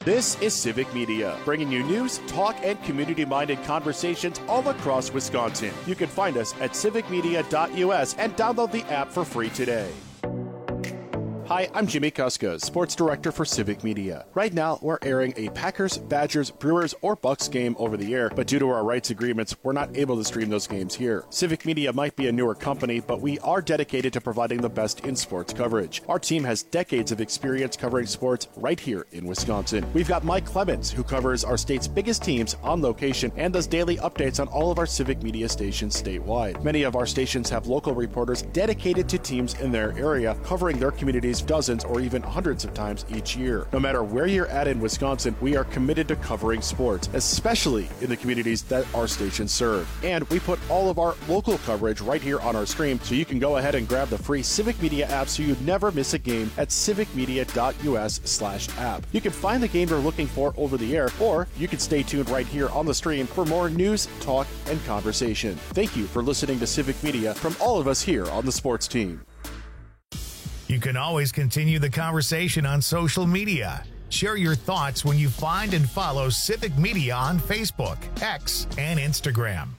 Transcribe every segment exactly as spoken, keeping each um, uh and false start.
This is Civic Media, bringing you news, talk, and community-minded conversations all across Wisconsin. You can find us at civic media dot U S and download the app for free today. Hi, I'm Jimmy Kuska, Sports Director for Civic Media. Right now, we're airing a Packers, Badgers, Brewers, or Bucks game over the air, but due to our rights agreements, we're not able to stream those games here. Civic Media might be a newer company, but we are dedicated to providing the best in sports coverage. Our team has decades of experience covering sports right here in Wisconsin. We've got Mike Clemens, who covers our state's biggest teams on location and does daily updates on all of our Civic Media stations statewide. Many of our stations have local reporters dedicated to teams in their area, covering their communities dozens or even hundreds of times each year. No matter where you're at in Wisconsin, we are committed to covering sports, especially in the communities that our stations serve. And we put all of our local coverage right here on our stream, so you can go ahead and grab the free Civic Media app so you never miss a game at civic media dot U S slash app. You can find the game you're looking for over the air, or you can stay tuned right here on the stream for more news, talk, and conversation. Thank you for listening to Civic Media from all of us here on the sports team. You can always continue the conversation on social media. Share your thoughts when you find and follow Civic Media on Facebook, X, and Instagram.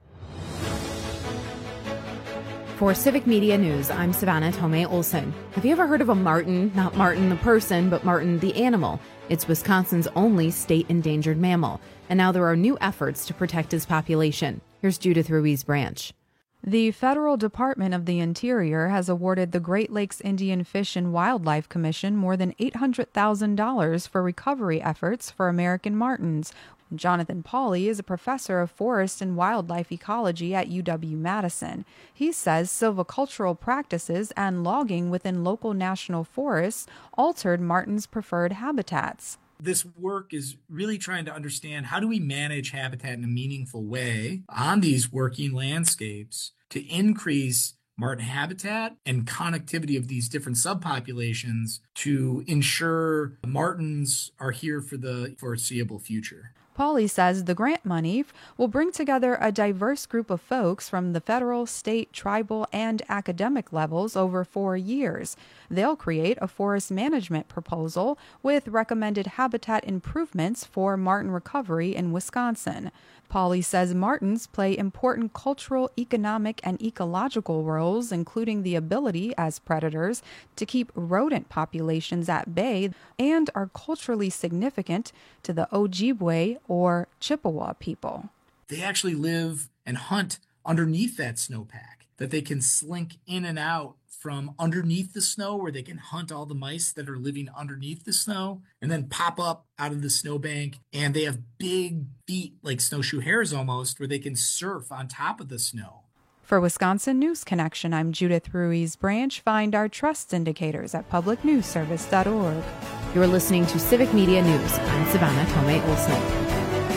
For Civic Media News, I'm Savannah Tomei Olson. Have you ever heard of a marten? Not Martin the person, but marten the animal. It's Wisconsin's only state endangered mammal. And now there are new efforts to protect his population. Here's Judith Ruiz Branch. The Federal Department of the Interior has awarded the Great Lakes Indian Fish and Wildlife Commission more than eight hundred thousand dollars for recovery efforts for American martens. Jonathan Pauly is a professor of forest and wildlife ecology at U W-Madison. He says silvicultural practices and logging within local national forests altered martens' preferred habitats. This work is really trying to understand, how do we manage habitat in a meaningful way on these working landscapes to increase marten habitat and connectivity of these different subpopulations to ensure martens are here for the foreseeable future. Pauly says the grant money will bring together a diverse group of folks from the federal, state, tribal, and academic levels over four years. They'll create a forest management proposal with recommended habitat improvements for marten recovery in Wisconsin. Pauly says martens play important cultural, economic, and ecological roles, including the ability as predators to keep rodent populations at bay, and are culturally significant to the Ojibwe or Chippewa people. They actually live and hunt underneath that snowpack, that they can slink in and out from underneath the snow, where they can hunt all the mice that are living underneath the snow and then pop up out of the snowbank. And they have big feet like snowshoe hares almost, where they can surf on top of the snow. For Wisconsin News Connection, I'm Judith Ruiz Branch. Find our trust indicators at public news service dot org. You're listening to Civic Media News. I'm Savannah Tomei Olson.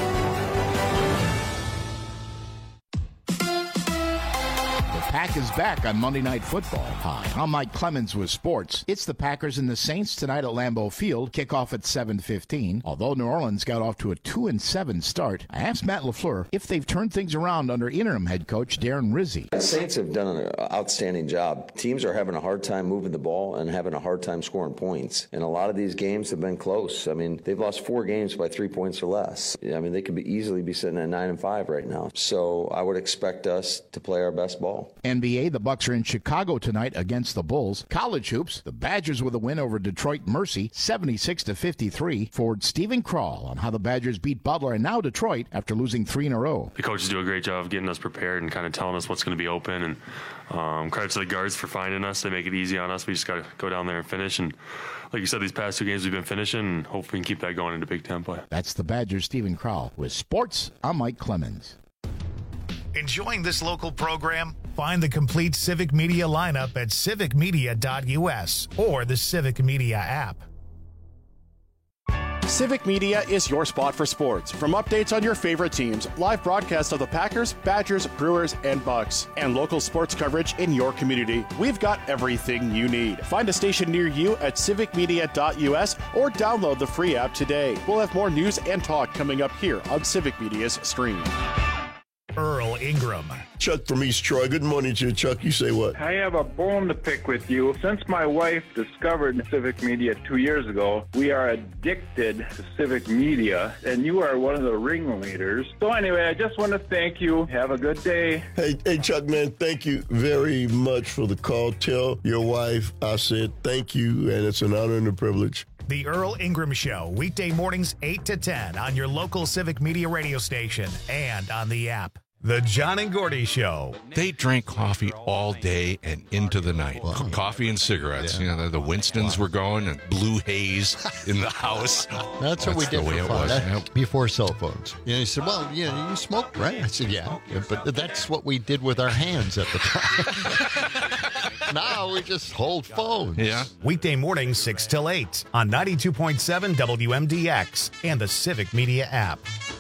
Pack is back on Monday Night Football. Hi, I'm Mike Clemens with sports. It's the Packers and the Saints tonight at Lambeau Field. Kickoff at seven fifteen. Although New Orleans got off to a two and seven start, I asked Matt LaFleur if they've turned things around under interim head coach Darren Rizzi. The Saints have done an outstanding job. Teams are having a hard time moving the ball and having a hard time scoring points. And a lot of these games have been close. I mean, they've lost four games by three points or less. I mean, they could be easily be sitting at nine and five right now. So I would expect us to play our best ball. N B A, the Bucks are in Chicago tonight against the Bulls. College hoops, the Badgers with a win over Detroit Mercy, seventy-six to fifty-three. Forward Stephen Krall on how the Badgers beat Butler and now Detroit after losing three in a row. The coaches do a great job of getting us prepared and kind of telling us what's going to be open. And um, credit to the guards for finding us. They make it easy on us. We just got to go down there and finish. And like you said, these past two games we've been finishing, and hopefully we can keep that going into Big Ten play. That's the Badgers' Stephen Krall. With sports, I'm Mike Clemens. Enjoying this local program? Find the complete Civic Media lineup at civic media dot U S or the Civic Media app. Civic Media is your spot for sports. From updates on your favorite teams, live broadcasts of the Packers, Badgers, Brewers, and Bucks, and local sports coverage in your community, we've got everything you need. Find a station near you at civic media dot U S or download the free app today. We'll have more news and talk coming up here on Civic Media's stream. Earl Ingram. Chuck from East Troy. Good morning to you, Chuck. You say what? I have a bone to pick with you. Since my wife discovered Civic Media two years ago, we are addicted to Civic Media, and you are one of the ringleaders. So anyway, I just want to thank you. Have a good day. Hey, hey, Chuck, man, thank you very much for the call. Tell your wife I said thank you, and it's an honor and a privilege. The Earl Ingram Show, weekday mornings eight to ten on your local Civic Media radio station and on the app. The John and Gordy Show. They drank coffee all day and into the night. Wow. Coffee and cigarettes. Yeah. You know, the Winstons wow. were going and blue haze in the house. That's, That's what we did for fun. That, before cell phones. You know, he said, well, you know, you smoked, right? I said, yeah. yeah. But that's what we did with our hands at the time. Now we just hold phones. Yeah. Weekday mornings six till eight on ninety-two point seven W M D X and the Civic Media app.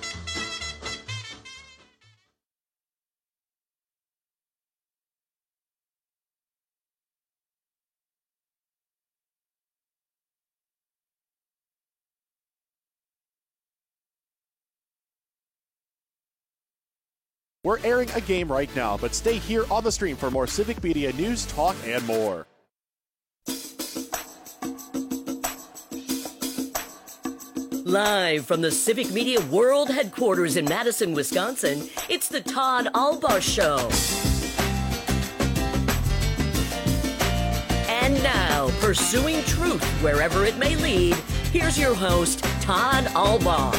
We're airing a game right now, but stay here on the stream for more Civic Media news, talk, and more. Live from the Civic Media World Headquarters in Madison, Wisconsin, it's the Todd Albaugh Show. And now, pursuing truth wherever it may lead, here's your host, Todd Albaugh.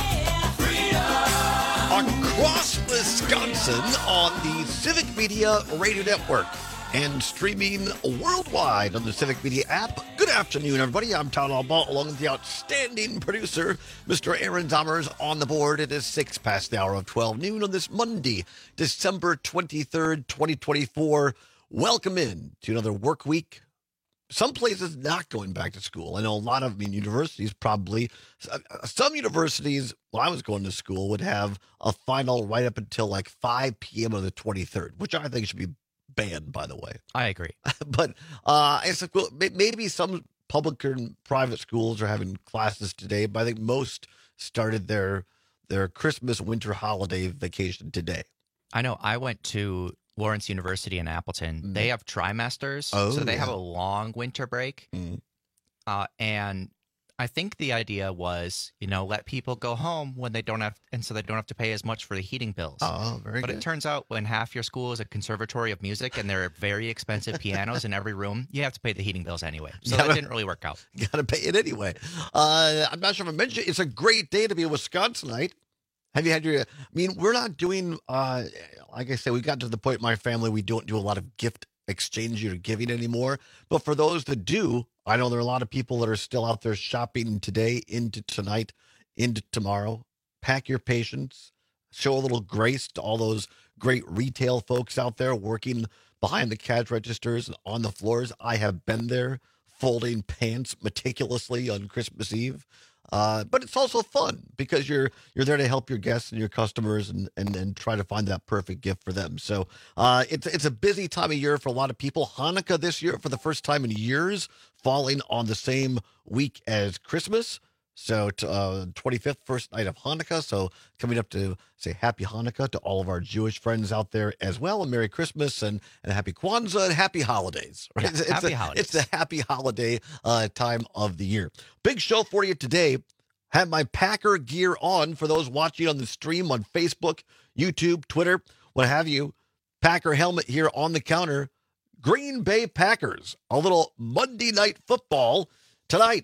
Across Wisconsin on the Civic Media Radio Network and streaming worldwide on the Civic Media app. Good afternoon, everybody. I'm Todd Albaugh, along with the outstanding producer, Mister Aaron Zommers, on the board. It is six past the hour of twelve noon on this Monday, December twenty-third, twenty twenty-four. Welcome in to another work week. Some places not going back to school. I know a lot of I mean, universities probably. Some universities, when I was going to school, would have a final right up until like five p.m. on the twenty-third, which I think should be banned, by the way. I agree. But uh, I said, well, maybe some public and private schools are having classes today, but I think most started their their Christmas winter holiday vacation today. I know. I went to Lawrence University in Appleton. Mm. They have trimesters, oh, so they yeah. have a long winter break. Mm. Uh, and I think the idea was, you know, let people go home when they don't have, and so they don't have to pay as much for the heating bills. Oh, very but good. But it turns out when half your school is a conservatory of music and there are very expensive pianos in every room, you have to pay the heating bills anyway. So gotta, that didn't really work out. You got to pay it anyway. Uh, I'm not sure if I mentioned it. It's a great day to be a Wisconsinite. Have you had your, I mean, we're not doing, uh, like I said, we got to the point in my family, we don't do a lot of gift exchange or giving anymore. But for those that do, I know there are a lot of people that are still out there shopping today, into tonight, into tomorrow. Pack your patience. Show a little grace to all those great retail folks out there working behind the cash registers and on the floors. I have been there folding pants meticulously on Christmas Eve. Uh, but it's also fun because you're you're there to help your guests and your customers and, and, and try to find that perfect gift for them. So uh, it's it's a busy time of year for a lot of people. Hanukkah this year, for the first time in years, falling on the same week as Christmas. So uh, twenty-fifth, first night of Hanukkah. So coming up to say Happy Hanukkah to all of our Jewish friends out there as well. And Merry Christmas and, and Happy Kwanzaa and Happy Holidays. Right? Yeah, it's, happy it's a, holidays. It's the happy holiday uh, time of the year. Big show for you today. Have my Packer gear on for those watching on the stream on Facebook, YouTube, Twitter, what have you. Packer helmet here on the counter. Green Bay Packers, a little Monday Night Football tonight.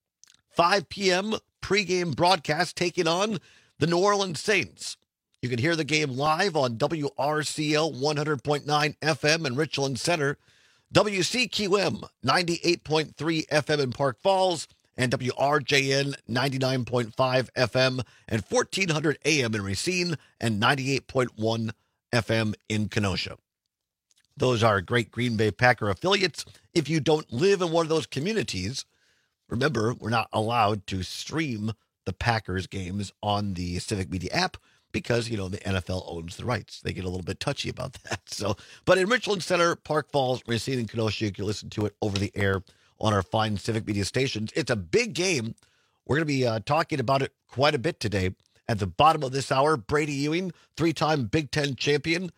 five p.m. pregame broadcast taking on the New Orleans Saints. You can hear the game live on W R C L one hundred point nine F M in Richland Center, W C Q M ninety-eight point three F M in Park Falls, and W R J N ninety-nine point five F M and fourteen hundred A M in Racine and ninety-eight point one F M in Kenosha. Those are great Green Bay Packer affiliates. If you don't live in one of those communities, remember, we're not allowed to stream the Packers games on the Civic Media app because, you know, the N F L owns the rights. They get a little bit touchy about that. So, but in Richland Center, Park Falls, Racine, and Kenosha, you can listen to it over the air on our fine Civic Media stations. It's a big game. We're going to be uh, talking about it quite a bit today. At the bottom of this hour, Brady Ewing, three-time Big Ten champion,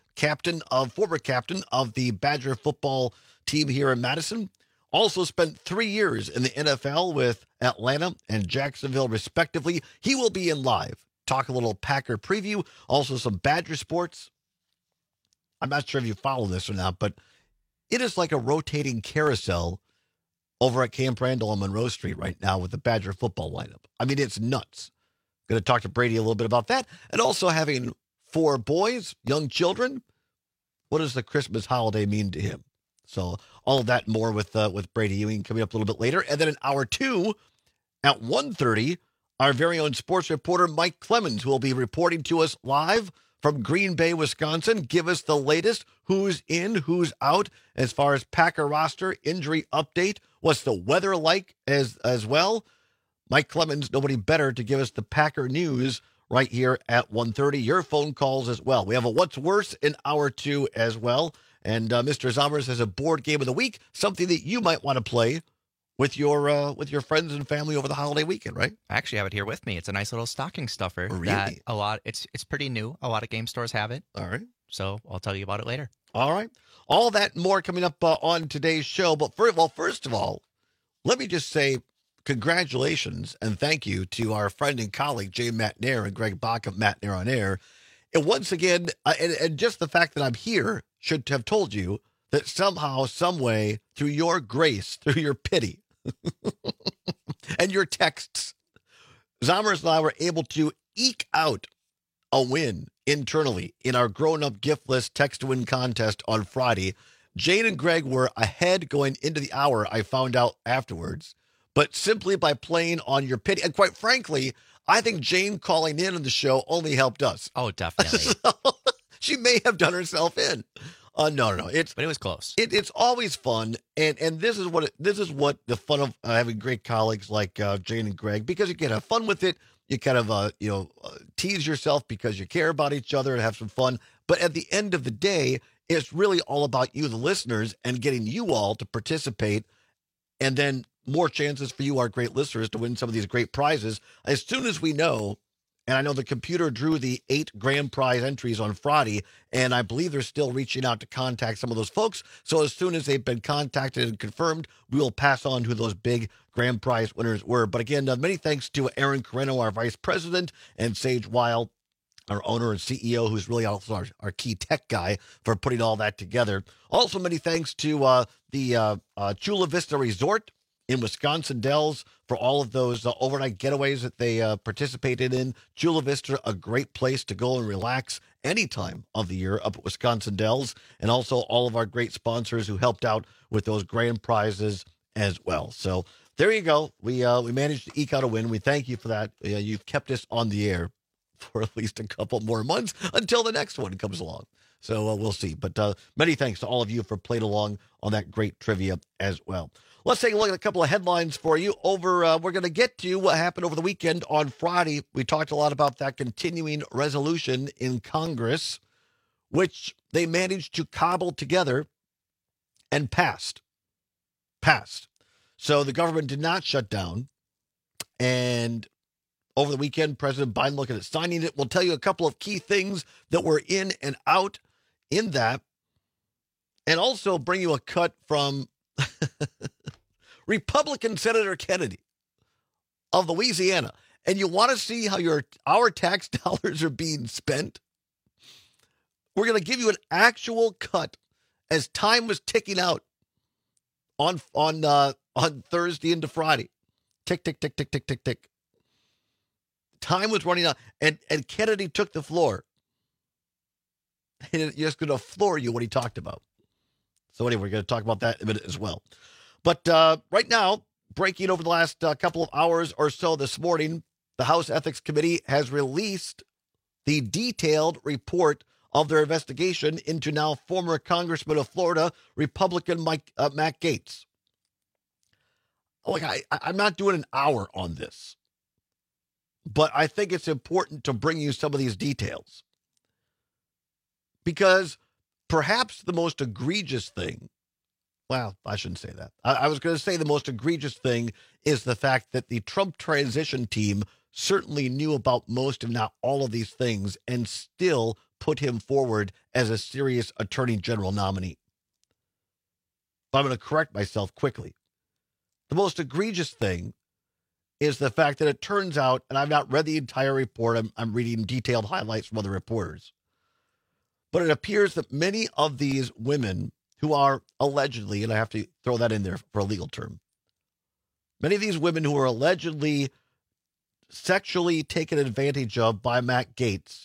captain of, former captain of the Badger football team here in Madison. Also spent three years in the N F L with Atlanta and Jacksonville, respectively. He will be in live. Talk a little Packer preview. Also some Badger sports. I'm not sure if you follow this or not, but it is like a rotating carousel over at Camp Randall on Monroe Street right now with the Badger football lineup. I mean, it's nuts. Going to talk to Brady a little bit about that. And also having four boys, young children. What does the Christmas holiday mean to him? So all of that and more with uh, with Brady Ewing coming up a little bit later. And then in hour two at one thirty, our very own sports reporter Mike Clemens will be reporting to us live from Green Bay, Wisconsin. Give us the latest, who's in, who's out, as far as Packer roster, injury update. What's the weather like as, as well? Mike Clemens, nobody better to give us the Packer news right here at one thirty. Your phone calls as well. We have a What's Worse in hour two as well. And uh, Mister Zommers has a board game of the week, something that you might want to play with your uh, with your friends and family over the holiday weekend, right? I actually have it here with me. It's a nice little stocking stuffer. Really? That a lot. It's it's pretty new. A lot of game stores have it. All right. So I'll tell you about it later. All right. All that and more coming up uh, on today's show. But first, well, first of all, let me just say congratulations and thank you to our friend and colleague Jay Matnair and Greg Bach of Matnair on Air. And once again, uh, and, and just the fact that I'm here should have told you that somehow, some way, through your grace, through your pity, and your texts, Zommers and I were able to eke out a win internally in our grown-up gift list text-to-win contest on Friday. Jane and Greg were ahead going into the hour, I found out afterwards, but simply by playing on your pity. And quite frankly, I think Jane calling in on the show only helped us. Oh, definitely. So, she may have done herself in. Uh, no, no, no. It's but it was close. It, it's always fun, and and this is what it, this is what the fun of uh, having great colleagues like uh, Jane and Greg, because you can have fun with it. You kind of uh, you know uh, tease yourself because you care about each other and have some fun. But at the end of the day, it's really all about you, the listeners, and getting you all to participate, and then more chances for you, our great listeners, to win some of these great prizes as soon as we know. And I know the computer drew the eight grand prize entries on Friday, and I believe they're still reaching out to contact some of those folks. So as soon as they've been contacted and confirmed, we will pass on who those big grand prize winners were. But again, uh, many thanks to Aaron Carreno, our vice president, and Sage Weil, our owner and C E O, who's really also our, our key tech guy, for putting all that together. Also, many thanks to uh, the uh, uh, Chula Vista Resort in Wisconsin Dells for all of those uh, overnight getaways that they uh, participated in. Chula Vista, a great place to go and relax any time of the year up at Wisconsin Dells. And also all of our great sponsors who helped out with those grand prizes as well. So there you go. We uh, we managed to eke out a win. We thank you for that. Uh, you've kept us on the air for at least a couple more months until the next one comes along. So uh, we'll see. But uh, many thanks to all of you for playing along on that great trivia as well. Let's take a look at a couple of headlines for you. Over, uh, we're going to get to what happened over the weekend on Friday. We talked a lot about that continuing resolution in Congress, which they managed to cobble together and passed. Passed. So the government did not shut down. And over the weekend, President Biden looking at signing it. We'll tell you a couple of key things that were in and out in that. And also bring you a cut from Republican Senator Kennedy of Louisiana. And you want to see how your our tax dollars are being spent? We're going to give you an actual cut as time was ticking out on on uh, on Thursday into Friday. Tick, tick, tick, tick, tick, tick, tick. Time was running out, and, and Kennedy took the floor. And it's just going to floor you what he talked about. So anyway, we're going to talk about that in a minute as well. But uh, right now, breaking over the last uh, couple of hours or so this morning, the House Ethics Committee has released the detailed report of their investigation into now former Congressman of Florida, Republican Mike uh, Matt Gaetz. Like I, I'm not doing an hour on this, but I think it's important to bring you some of these details because perhaps the most egregious thing, well, I shouldn't say that. I, I was going to say the most egregious thing is the fact that the Trump transition team certainly knew about most, if not all of these things, and still put him forward as a serious attorney general nominee. But I'm going to correct myself quickly. The most egregious thing is the fact that it turns out, and I've not read the entire report, I'm, I'm reading detailed highlights from other reporters, but it appears that many of these women who are allegedly, and I have to throw that in there for a legal term, many of these women who are allegedly sexually taken advantage of by Matt Gaetz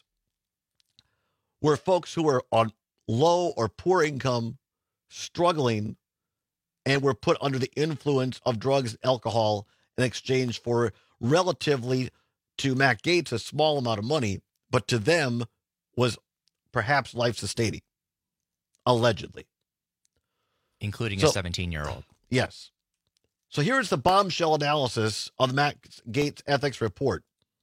were folks who were on low or poor income, struggling, and were put under the influence of drugs and alcohol in exchange for relatively, to Matt Gaetz, a small amount of money, but to them was perhaps life-sustaining, allegedly. Including so, a seventeen-year-old. Yes. So here's the bombshell analysis of the Matt Gaetz ethics report.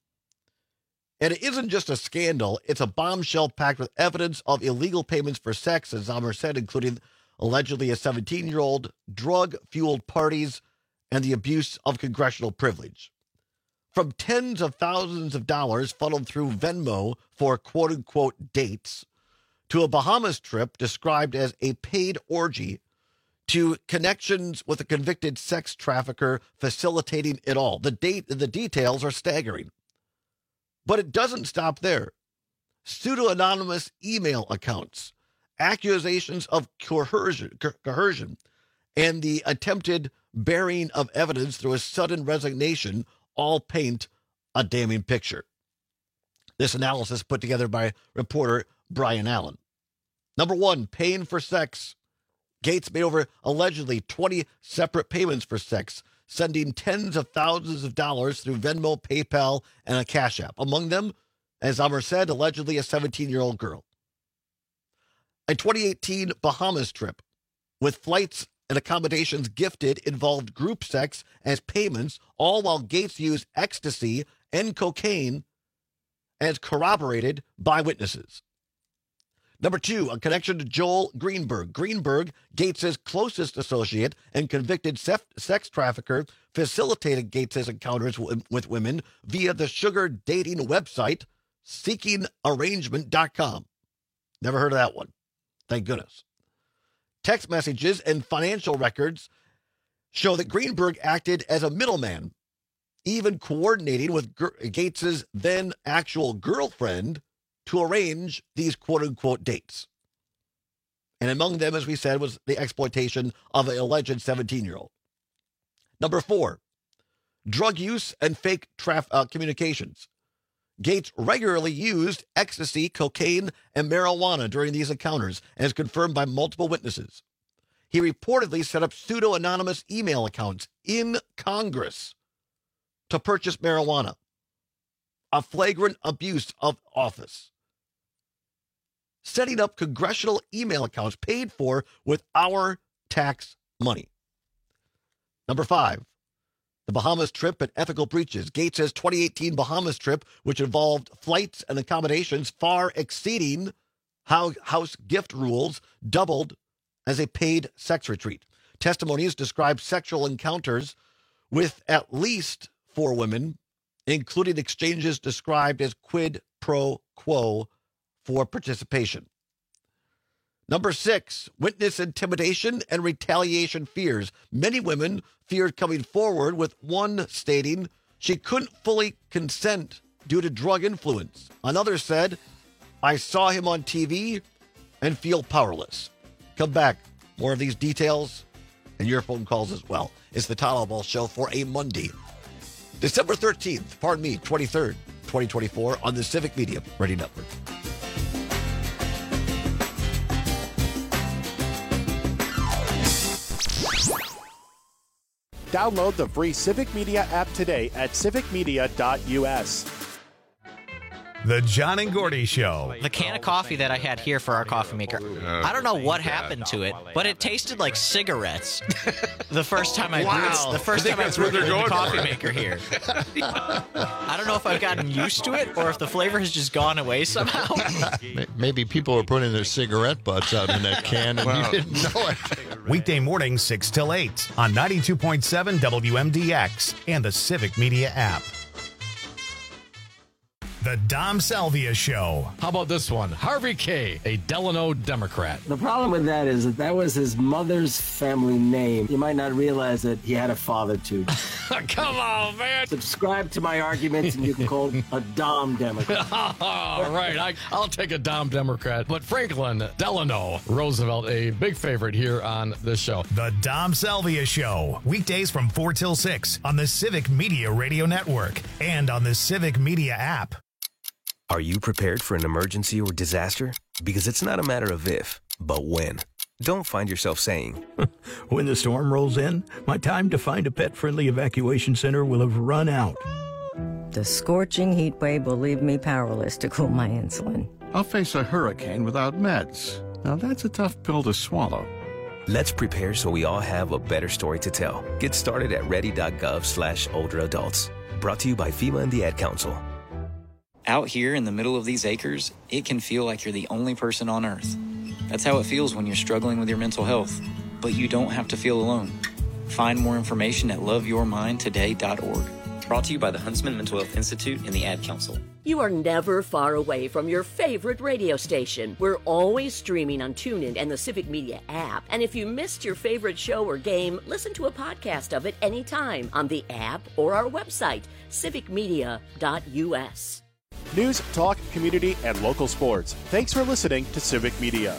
And it isn't just a scandal, it's a bombshell packed with evidence of illegal payments for sex, as Zammer said, including allegedly a seventeen-year-old, drug-fueled parties, and the abuse of congressional privilege. From tens of thousands of dollars funneled through Venmo for quote-unquote dates, to a Bahamas trip described as a paid orgy, to connections with a convicted sex trafficker facilitating it all. The date, the details are staggering. But it doesn't stop there. Pseudo-anonymous email accounts, accusations of coercion, coercion, and the attempted burying of evidence through a sudden resignation all paint a damning picture. This analysis put together by reporter Brian Allen. Number one, paying for sex. Gaetz made over allegedly twenty separate payments for sex, sending tens of thousands of dollars through Venmo, PayPal, and a Cash App. Among them, as Amr said, allegedly a seventeen-year-old girl. A twenty eighteen Bahamas trip with flights and accommodations gifted involved group sex as payments, all while Gaetz used ecstasy and cocaine as corroborated by witnesses. Number two, a connection to Joel Greenberg. Greenberg, Gaetz's closest associate and convicted sex trafficker, facilitated Gaetz's encounters w- with women via the sugar dating website seeking arrangement dot com. Never heard of that one. Thank goodness. Text messages and financial records show that Greenberg acted as a middleman, even coordinating with G- Gaetz's then actual girlfriend to arrange these quote-unquote dates. And among them, as we said, was the exploitation of an alleged seventeen-year-old. Number four, drug use and fake traf- uh, communications. Gaetz regularly used ecstasy, cocaine, and marijuana during these encounters, as confirmed by multiple witnesses. He reportedly set up pseudo-anonymous email accounts in Congress to purchase marijuana, a flagrant abuse of office. Setting up congressional email accounts paid for with our tax money. Number five, the Bahamas trip and ethical breaches. Gaetz's twenty eighteen Bahamas trip, which involved flights and accommodations far exceeding how house gift rules, doubled as a paid sex retreat. Testimonies describe sexual encounters with at least four women, including exchanges described as quid pro quo for participation. Number six, witness intimidation and retaliation fears. Many women feared coming forward, with one stating she couldn't fully consent due to drug influence. Another said, I saw him on T V and feel powerless. Come back. More of these details and your phone calls as well. It's the Todd Albaugh Show for a Monday, December thirteenth, pardon me, twenty-third, twenty twenty-four on the Civic Media Radio Network. Download the free Civic Media app today at civic media dot u s. The John and Gordy Show. The can of coffee that I had here for our coffee maker, I don't know what happened to it, but it tasted like cigarettes the first time I Wow. brewed, the first I think time I that's what brewed they're the going coffee for. maker here. I don't know if I've gotten used to it or if the flavor has just gone away somehow. Maybe people were putting their cigarette butts out in that can and Wow. you didn't know it. Weekday mornings, six till eight on ninety-two point seven W M D X and the Civic Media app. The Dom Salvia Show. How about this one? Harvey K., a Delano Democrat. The problem with that is that that was his mother's family name. You might not realize that he had a father, too. Come on, man. Subscribe to my arguments, and you can call him a Dom Democrat. All right, I, I'll take a Dom Democrat. But Franklin Delano Roosevelt, a big favorite here on this show. The Dom Salvia Show. Weekdays from four till six on the Civic Media Radio Network and on the Civic Media app. Are you prepared for an emergency or disaster? Because it's not a matter of if, but when. Don't find yourself saying, when the storm rolls in, my time to find a pet-friendly evacuation center will have run out. The scorching heat wave will leave me powerless to cool my insulin. I'll face a hurricane without meds. Now that's a tough pill to swallow. Let's prepare so we all have a better story to tell. Get started at ready.gov slash older adults. Brought to you by FEMA and the Ad Council. Out here in the middle of these acres, it can feel like you're the only person on Earth. That's how it feels when you're struggling with your mental health. But you don't have to feel alone. Find more information at love your mind today dot org. Brought to you by the Huntsman Mental Health Institute and the Ad Council. You are never far away from your favorite radio station. We're always streaming on TuneIn and the Civic Media app. And if you missed your favorite show or game, listen to a podcast of it anytime on the app or our website, civic media dot u s. News, talk, community, and local sports. Thanks for listening to Civic Media.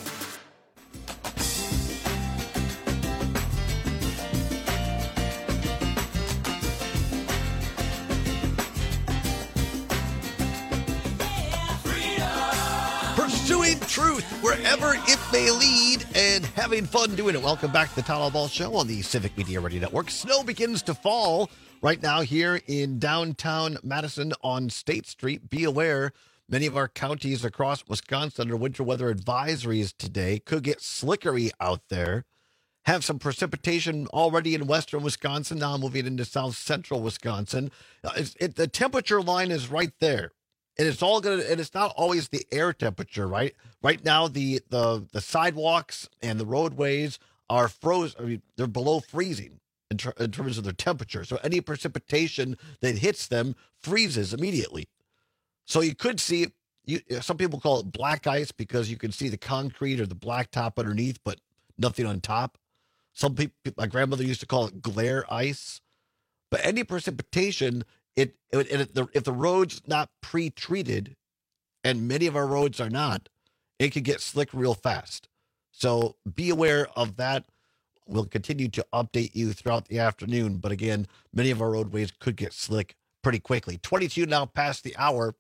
Pursuing truth wherever it may lead and having fun doing it. Welcome back to the Town Ball Show on the Civic Media Radio Network. Snow begins to fall right now here in downtown Madison on State Street. Be aware, many of our counties across Wisconsin under winter weather advisories today. Could get slickery out there. Have some precipitation already in western Wisconsin, now moving into south central Wisconsin. Uh, it's, it, the temperature line is right there. And it's all gonna, and it's not always the air temperature, right? Right now, the the the sidewalks and the roadways are frozen. I mean, they're below freezing in, ter- in terms of their temperature. So any precipitation that hits them freezes immediately. So you could see, you, some people call it black ice because you can see the concrete or the blacktop underneath, but nothing on top. Some people, my grandmother used to call it glare ice. But any precipitation, it, it, it the, if the road's not pre-treated, and many of our roads are not, it can get slick real fast. So be aware of that. We'll continue to update you throughout the afternoon. But again, many of our roadways could get slick pretty quickly. twenty-two now past the hour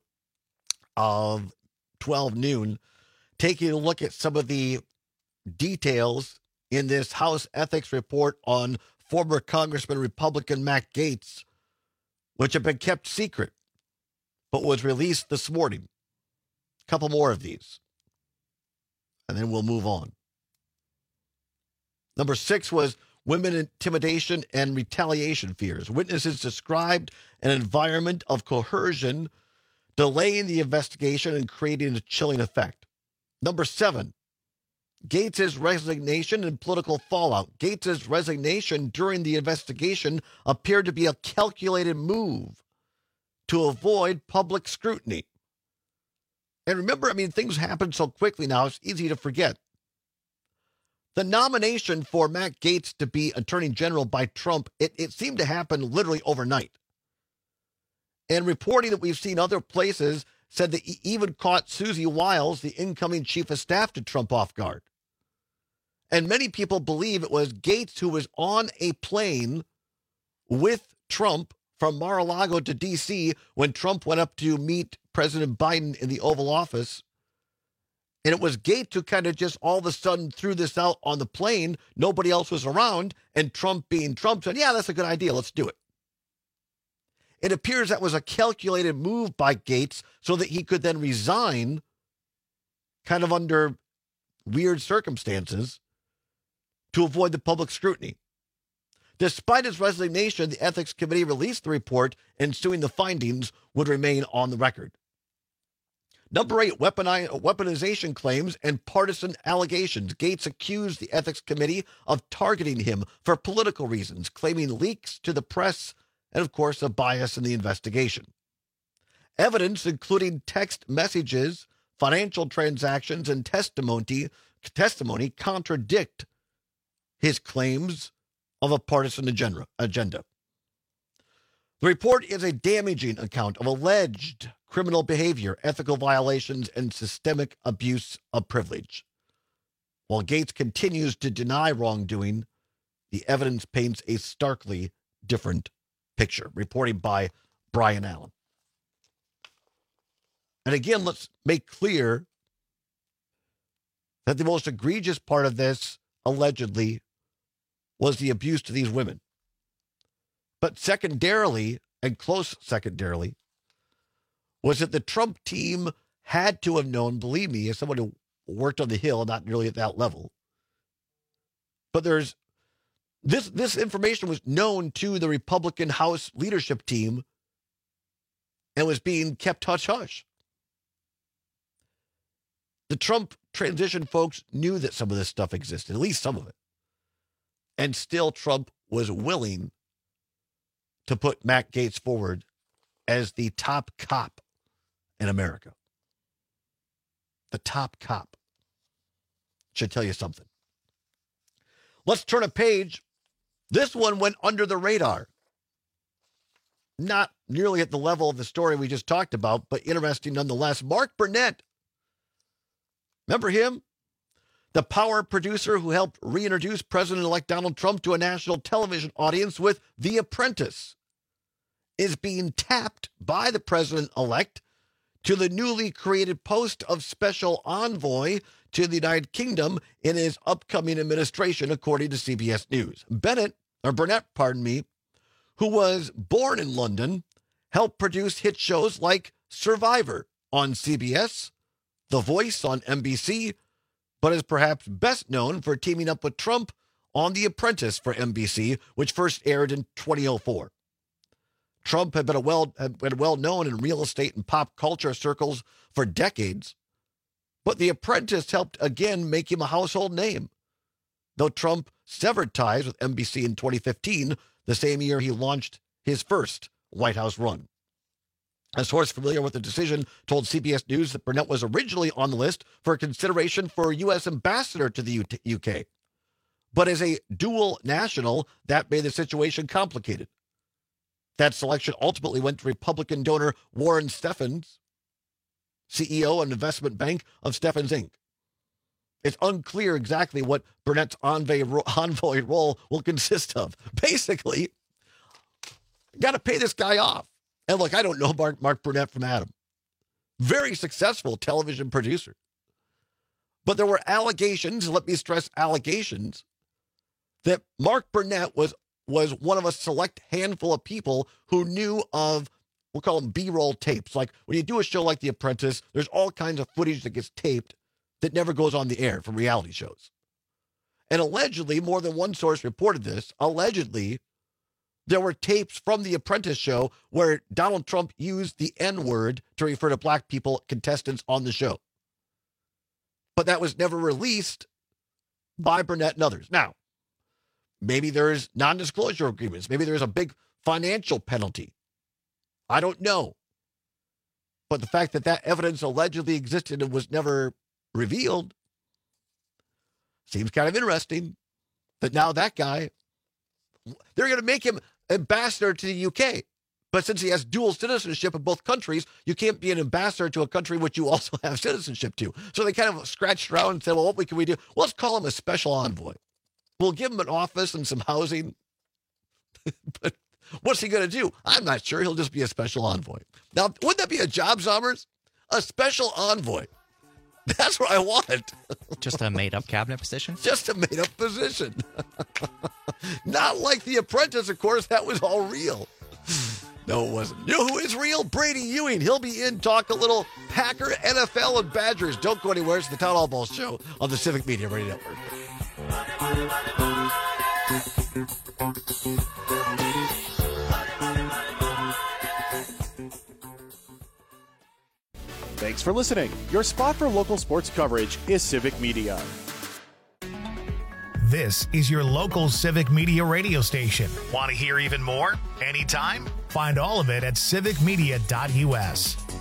of twelve noon. Taking a look at some of the details in this House Ethics Report on former Congressman Republican Matt Gaetz, which have been kept secret, but was released this morning. A couple more of these, and then we'll move on. Number six was women intimidation and retaliation fears. Witnesses described an environment of coercion, delaying the investigation and creating a chilling effect. Number seven, Gaetz's resignation and political fallout. Gaetz's resignation during the investigation appeared to be a calculated move to avoid public scrutiny. And remember, I mean, things happen so quickly now, it's easy to forget. The nomination for Matt Gaetz to be Attorney General by Trump, it, it seemed to happen literally overnight. And reporting that we've seen other places said that he even caught Susie Wiles, the incoming chief of staff to Trump, off guard. And many people believe it was Gaetz who was on a plane with Trump from Mar-a-Lago to D C when Trump went up to meet President Biden in the Oval Office. And it was Gaetz who kind of just all of a sudden threw this out on the plane. Nobody else was around. And Trump, being Trump, said, yeah, that's a good idea. Let's do it. It appears that was a calculated move by Gaetz so that he could then resign kind of under weird circumstances to avoid the public scrutiny. Despite his resignation, the Ethics Committee released the report, ensuing the findings would remain on the record. Number eight, weaponi- weaponization claims and partisan allegations. Gaetz accused the Ethics Committee of targeting him for political reasons, claiming leaks to the press and, of course, a bias in the investigation. Evidence, including text messages, financial transactions, and testimony, testimony contradict his claims of a partisan agenda. agenda. The report is a damaging account of alleged criminal behavior, ethical violations, and systemic abuse of privilege. While Gates continues to deny wrongdoing, the evidence paints a starkly different picture. Reporting by Brian Allen. And again, let's make clear that the most egregious part of this, allegedly, was the abuse to these women. But secondarily, and close secondarily, was that the Trump team had to have known, believe me, as someone who worked on the Hill, not nearly at that level. But there's this this information was known to the Republican House leadership team and was being kept hush-hush. The Trump transition folks knew that some of this stuff existed, at least some of it. And still Trump was willing to put Matt Gaetz forward as the top cop in America. The top cop. Should tell you something. Let's turn a page. This one went under the radar. Not nearly at the level of the story we just talked about, but interesting nonetheless. Mark Burnett. Remember him? The power producer who helped reintroduce President-elect Donald Trump to a national television audience with The Apprentice is being tapped by the president-elect to the newly created post of special envoy to the United Kingdom in his upcoming administration, according to C B S News. Bennett, or Burnett, pardon me, who was born in London, helped produce hit shows like Survivor on C B S, The Voice on N B C, but is perhaps best known for teaming up with Trump on The Apprentice for N B C, which first aired in twenty oh four. Trump had been, a well, had been well known in real estate and pop culture circles for decades, but The Apprentice helped again make him a household name. Though Trump severed ties with N B C in twenty fifteen, the same year he launched his first White House run. A source familiar with the decision told C B S News that Burnett was originally on the list for consideration for U S ambassador to the U K. But as a dual national, that made the situation complicated. That selection ultimately went to Republican donor Warren Steffens, C E O and investment bank of Steffens Incorporated. It's unclear exactly what Burnett's envoy, envoy role will consist of. Basically, got to pay this guy off. And look, I don't know Mark, Mark Burnett from Adam. Very successful television producer. But there were allegations, let me stress allegations, that Mark Burnett was, was one of a select handful of people who knew of, we'll call them B-roll tapes. Like when you do a show like The Apprentice, there's all kinds of footage that gets taped that never goes on the air from reality shows. And allegedly, more than one source reported this, allegedly, there were tapes from The Apprentice show where Donald Trump used the N-word to refer to black people, contestants on the show. But that was never released by Burnett and others. Now, maybe there's non-disclosure agreements. Maybe there's a big financial penalty. I don't know. But the fact that that evidence allegedly existed and was never revealed seems kind of interesting. That now that guy, they're going to make him ambassador to the U K. But since he has dual citizenship in both countries, you can't be an ambassador to a country which you also have citizenship to. So they kind of scratched around and said, well, what can we do? Well, let's call him a special envoy. We'll give him an office and some housing. But what's he going to do? I'm not sure. He'll just be a special envoy. Now, wouldn't that be a job, Zommers? A special envoy. That's what I want. Just a made-up cabinet position? Just a made-up position. Not like The Apprentice, of course. That was all real. No, it wasn't. You know who is real? Brady Ewing. He'll be in, talk a little Packer, N F L, and Badgers. Don't go anywhere. It's the Town Hall Ball Show on the Civic Media Radio Network. Thanks for listening. Your spot for local sports coverage is Civic Media. This is your local Civic Media radio station. Want to hear even more? Anytime? Find all of it at civic media dot U S.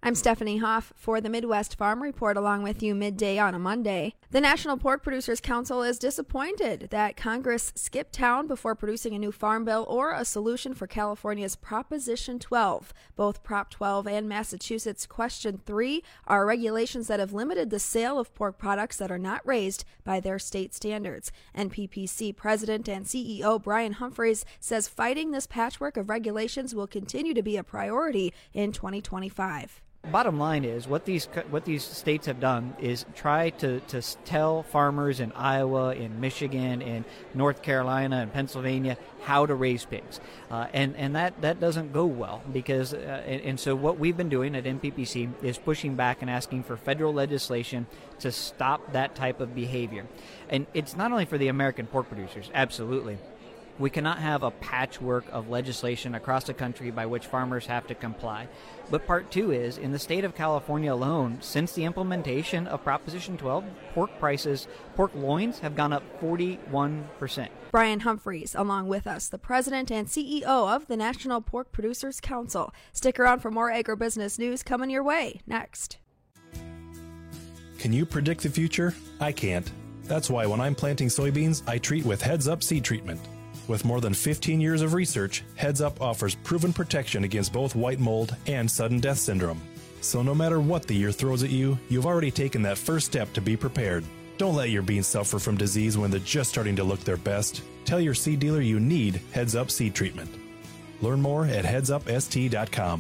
I'm Stephanie Hoff for the Midwest Farm Report, along with you midday on a Monday. The National Pork Producers Council is disappointed that Congress skipped town before producing a new farm bill or a solution for California's Proposition twelve. Both Prop twelve and Massachusetts Question three are regulations that have limited the sale of pork products that are not raised by their state standards. N P P C President and C E O Brian Humphreys says fighting this patchwork of regulations will continue to be a priority in twenty twenty-five. Bottom line is what these what these states have done is try to, to tell farmers in Iowa, in Michigan, in North Carolina, and Pennsylvania how to raise pigs, uh, and and that, that doesn't go well because uh, and, and so what we've been doing at N P P C is pushing back and asking for federal legislation to stop that type of behavior, and it's not only for the American pork producers, absolutely. We cannot have a patchwork of legislation across the country by which farmers have to comply. But part two is, in the state of California alone, since the implementation of Proposition twelve, pork prices, pork loins have gone up forty-one percent. Brian Humphreys, along with us, the president and C E O of the National Pork Producers Council. Stick around for more agribusiness news coming your way next. Can you predict the future? I can't. That's why when I'm planting soybeans, I treat with Heads Up Seed Treatment. With more than fifteen years of research, Heads Up offers proven protection against both white mold and sudden death syndrome. So no matter what the year throws at you, you've already taken that first step to be prepared. Don't let your beans suffer from disease when they're just starting to look their best. Tell your seed dealer you need Heads Up Seed Treatment. Learn more at heads up s t dot com.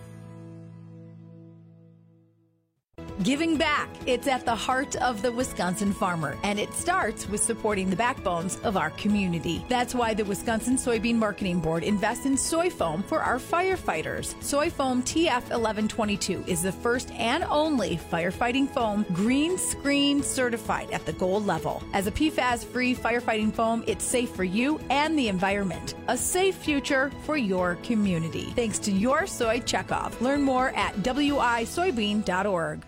Giving back. It's at the heart of the Wisconsin farmer, and it starts with supporting the backbones of our community. That's why the Wisconsin Soybean Marketing Board invests in soy foam for our firefighters. Soy foam T F eleven twenty-two is the first and only firefighting foam green screen certified at the gold level. As a P FAS-free firefighting foam, it's safe for you and the environment. A safe future for your community. Thanks to your soy checkoff. Learn more at w i soybean dot org.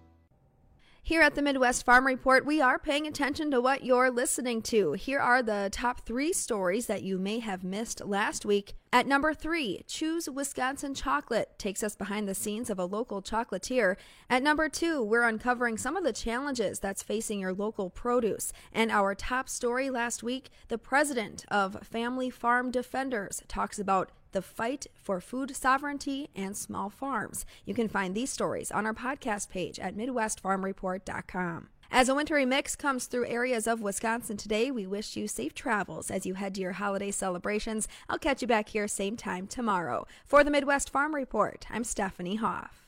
Here at the Midwest Farm Report, we are paying attention to what you're listening to. Here are the top three stories that you may have missed last week. At number three, Choose Wisconsin Chocolate takes us behind the scenes of a local chocolatier. At number two, we're uncovering some of the challenges that's facing your local produce. And our top story last week, the president of Family Farm Defenders talks about the fight for food sovereignty and small farms. You can find these stories on our podcast page at midwest farm report dot com. As a wintry mix comes through areas of Wisconsin today, we wish you safe travels as you head to your holiday celebrations. I'll catch you back here same time tomorrow. For the Midwest Farm Report, I'm Stephanie Hoff.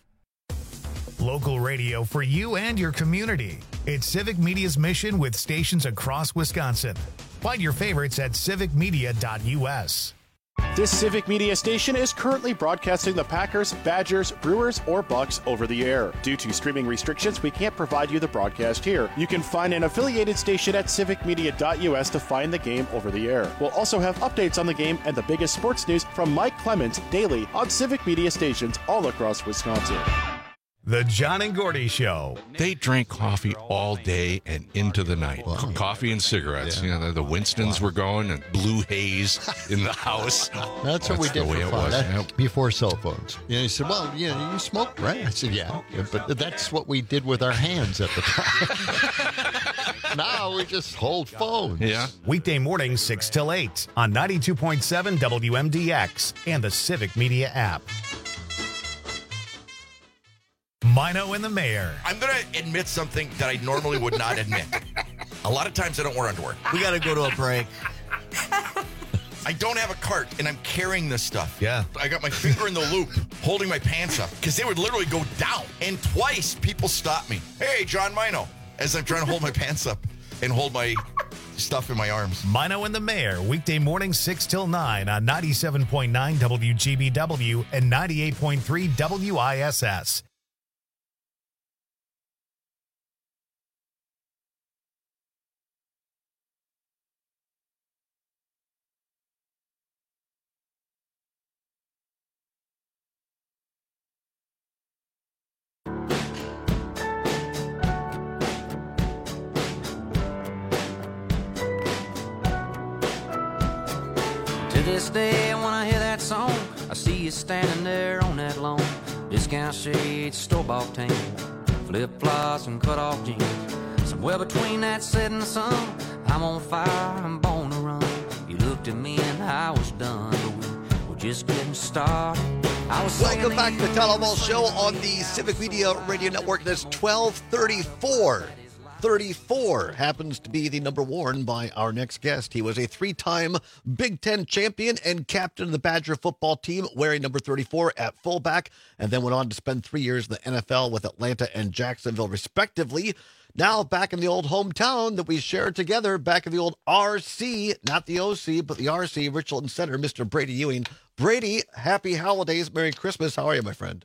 Local radio for you and your community. It's Civic Media's mission with stations across Wisconsin. Find your favorites at civic media dot u s. This Civic Media station is currently broadcasting the Packers, Badgers, Brewers, or Bucks over the air. Due to streaming restrictions, we can't provide you the broadcast here. You can find an affiliated station at civic media dot u s to find the game over the air. We'll also have updates on the game and the biggest sports news from Mike Clemens daily on Civic Media stations all across Wisconsin. The John and Gordy Show. They drank coffee all day and into the night. Wow. Coffee and cigarettes. Yeah. You know, the Winstons wow. were going and blue haze in the house. That's, That's what we did for fun. That, yep. Before cell phones. You know, he said, well, you know, you smoke, right? I said, yeah. yeah. But that's what we did with our hands at the time. Now we just hold phones. Yeah. Weekday mornings, six till eight on ninety-two point seven W M D X and the Civic Media app. Mino and the Mayor. I'm going to admit something that I normally would not admit. A lot of times I don't wear underwear. We got to go to a break. I don't have a cart, and I'm carrying this stuff. Yeah. I got my finger in the loop, holding my pants up, because they would literally go down. And twice, people stopped me. Hey, John Mino, as I'm trying to hold my pants up and hold my stuff in my arms. Mino and the Mayor, weekday mornings six till nine on ninety-seven point nine W G B W and ninety-eight point three W I S S. This day when I hear that song, I see you standing there on that lawn, discount shades, store-bought tan, flip-flops and cut-off jeans. Somewhere between that set and the sun, I'm on fire, I'm born to run. You looked at me and I was done, but we were just getting started. I was Welcome back to the Telemall Show on the Civic Media Radio Network. That's twelve thirty-four. thirty-four happens to be the number worn by our next guest. He was a three-time Big Ten champion and captain of the Badger football team, wearing number thirty-four at fullback, and then went on to spend three years in the N F L with Atlanta and Jacksonville, respectively. Now back in the old hometown that we shared together, back in the old R C, not the O C, but the R C, Richland Center, Mister Brady Ewing. Brady, happy holidays, Merry Christmas. How are you, my friend?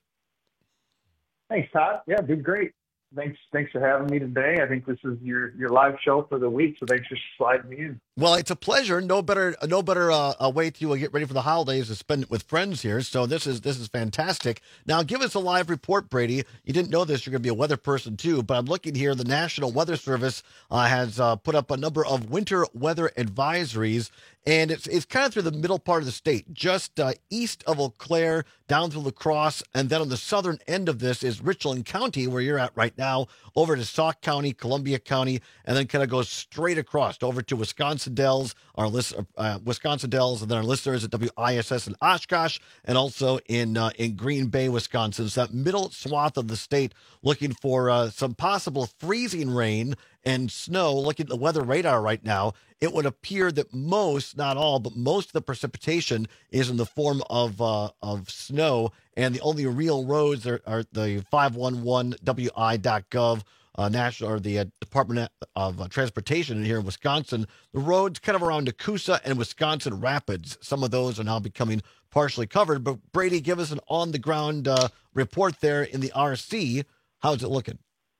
Thanks, Todd. Yeah, doing great. Thanks, thanks for having me today. I think this is your, your live show for the week, so thanks for sliding me in. Well, it's a pleasure. No better, no better uh, a way to uh, get ready for the holidays to spend it with friends here. So this is this is fantastic. Now, give us a live report, Brady. You didn't know this; you're going to be a weather person too. But I'm looking here. The National Weather Service uh, has uh, put up a number of winter weather advisories. And it's it's kind of through the middle part of the state, just uh, east of Eau Claire, down through La Crosse, and then on the southern end of this is Richland County, where you're at right now, over to Sauk County, Columbia County, and then kind of goes straight across over to Wisconsin Dells, our list, uh, Wisconsin Dells, and then our listeners at W I S S in Oshkosh, and also in uh, in Green Bay, Wisconsin. So that middle swath of the state, looking for uh, some possible freezing rain and snow. Looking at the weather radar right now, it would appear that most, not all, but most of the precipitation is in the form of uh, of snow, and the only real roads are, are the five one one W I dot gov uh, national or the uh, Department of uh, Transportation here in Wisconsin. The roads kind of around Nakusa and Wisconsin Rapids. Some of those are now becoming partially covered. But Brady, give us an on the ground uh, report there in the R C. How's it looking?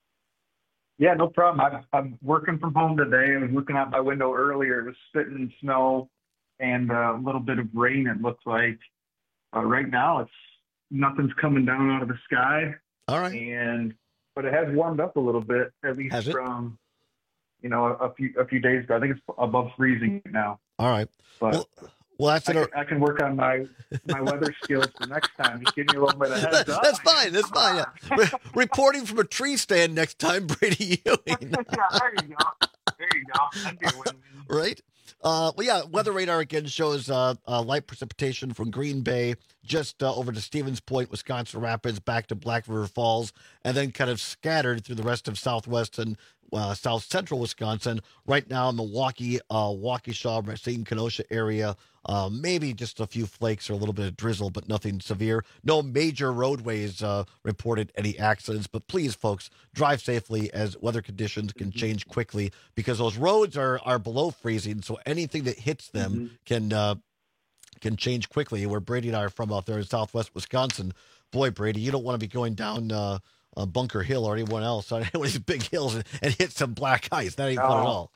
Yeah, no problem. I'm, I'm working from home today. I was looking out my window earlier. It was spitting snow and uh, a little bit of rain, it looks like. Uh, right now, it's nothing's coming down out of the sky. All right. And but it has warmed up a little bit, at least from, you know, a, a few a few days ago. I think it's above freezing now. All right. But well, well that's I, an, can, I can work on my my weather skills for next time. Just give me a little bit of heads that's, up. that's fine. That's fine. Yeah. Re- reporting from a tree stand next time, Brady Ewing. Yeah, there you go. There you go. That'd be a win-win. Right? Uh, well, yeah, weather radar again shows uh, uh, light precipitation from Green Bay just uh, over to Stevens Point, Wisconsin Rapids, back to Black River Falls, and then kind of scattered through the rest of southwest and uh, south central Wisconsin. Right now, Milwaukee, uh, Waukesha, Racine, Kenosha area, uh, maybe just a few flakes or a little bit of drizzle, but nothing severe. No major roadways uh, reported any accidents, but please, folks, drive safely as weather conditions can change quickly because those roads are, are below freezing, so anything that hits them mm-hmm. can uh, can change quickly. Where Brady and I are from out there in southwest Wisconsin, boy, Brady, you don't want to be going down uh, uh, Bunker Hill or anyone else on one of these big hills and, and hit some black ice. That ain't no. fun at all.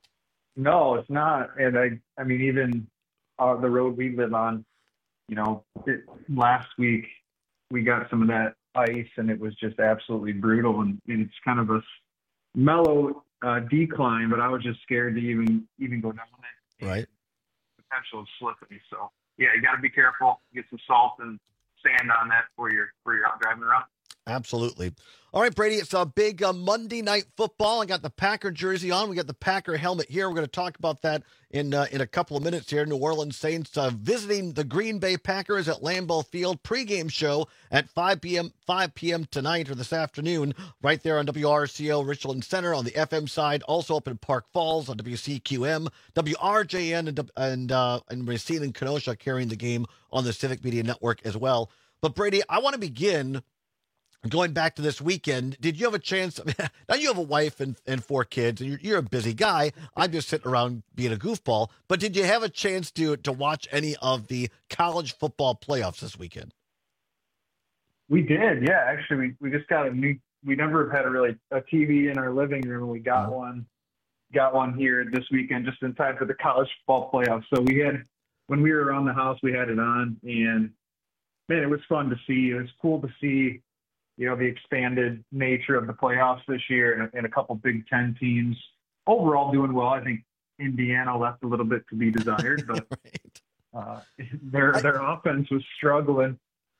No, it's not. And I, I mean, even uh, the road we live on, you know, it, last week we got some of that ice and it was just absolutely brutal. And, and it's kind of a mellow uh, decline, but I was just scared to even even go down it. Right. Potential of slipping. So yeah, you got to be careful. Get some salt and sand on that before you're before you're out driving around. Absolutely. All right, Brady, it's a big uh, Monday Night Football. I got the Packer jersey on. We got the Packer helmet here. We're going to talk about that in uh, in a couple of minutes here. New Orleans Saints uh, visiting the Green Bay Packers at Lambeau Field. Pregame show at five p.m. five p.m. tonight or this afternoon, right there on W R C O Richland Center on the F M side. Also up in Park Falls on W C Q M, W R J N, and and, uh, and Racine and Kenosha carrying the game on the Civic Media Network as well. But Brady, I want to begin going back to this weekend. Did you have a chance? Now you have a wife and, and four kids, and you're, you're a busy guy. I'm just sitting around being a goofball. But did you have a chance to to watch any of the college football playoffs this weekend? We did, yeah. Actually, we, we just got a new. We never had a really a T V in our living room, and we got oh. one. Got one here this weekend, just in time for the college football playoffs. So we had, when we were around the house, we had it on, and man, it was fun to see. It was cool to see, you know, the expanded nature of the playoffs this year and, and a couple Big Ten teams overall doing well. I think Indiana left a little bit to be desired, but right. uh, their their offense was struggling.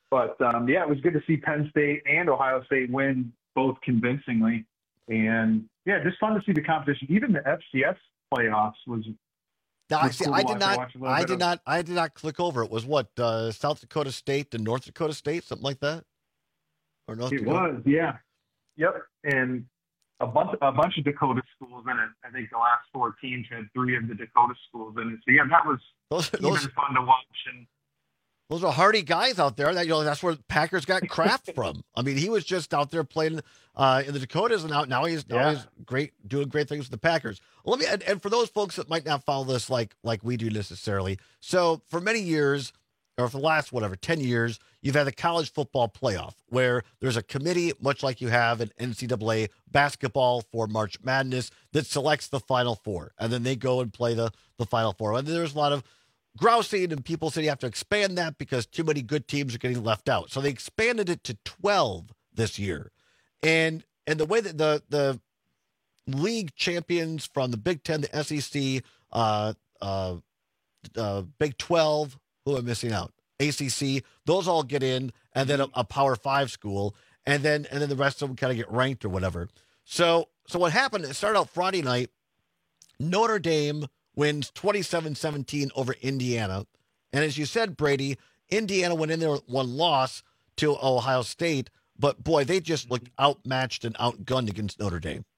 But um, yeah, it was good to see Penn State and Ohio State win both convincingly, and yeah, just fun to see the competition. Even the F C S playoffs was. Now, I was see. cool I to did watch. not. watched a little I bit did of- not. I did not click over. It was what uh, South Dakota State and North Dakota State, something like that, or North It Dakota. was, yeah, yep, and a bunch, a bunch of Dakota schools in it. I think the last four teams had three of the Dakota schools in it. So yeah, that was Those, even those, fun to watch. And those are hardy guys out there. That you know, that's where Packers got Kraft from. I mean, he was just out there playing uh, in the Dakotas, and now now he's now Yeah. he's great, doing great things with the Packers. Let me and, and for those folks that might not follow this like like we do necessarily. So for many years, or for the last whatever ten years, you've had the college football playoff where there's a committee, much like you have in N C double A basketball for March Madness, that selects the Final Four, and then they go and play the the Final Four. And there's a lot of grousing, and people said you have to expand that because too many good teams are getting left out. So they expanded it to twelve this year. And and the way that the the league champions from the Big Ten, the S E C, uh, uh, uh, Big twelve, who am I missing out? A C C, those all get in, and then a, a Power Five school, and then and then the rest of them kind of get ranked or whatever. So so what happened? It started out Friday night. Notre Dame wins twenty-seven seventeen over Indiana. And as you said, Brady, Indiana went in there with one loss to Ohio State, but boy, they just looked outmatched and outgunned against Notre Dame.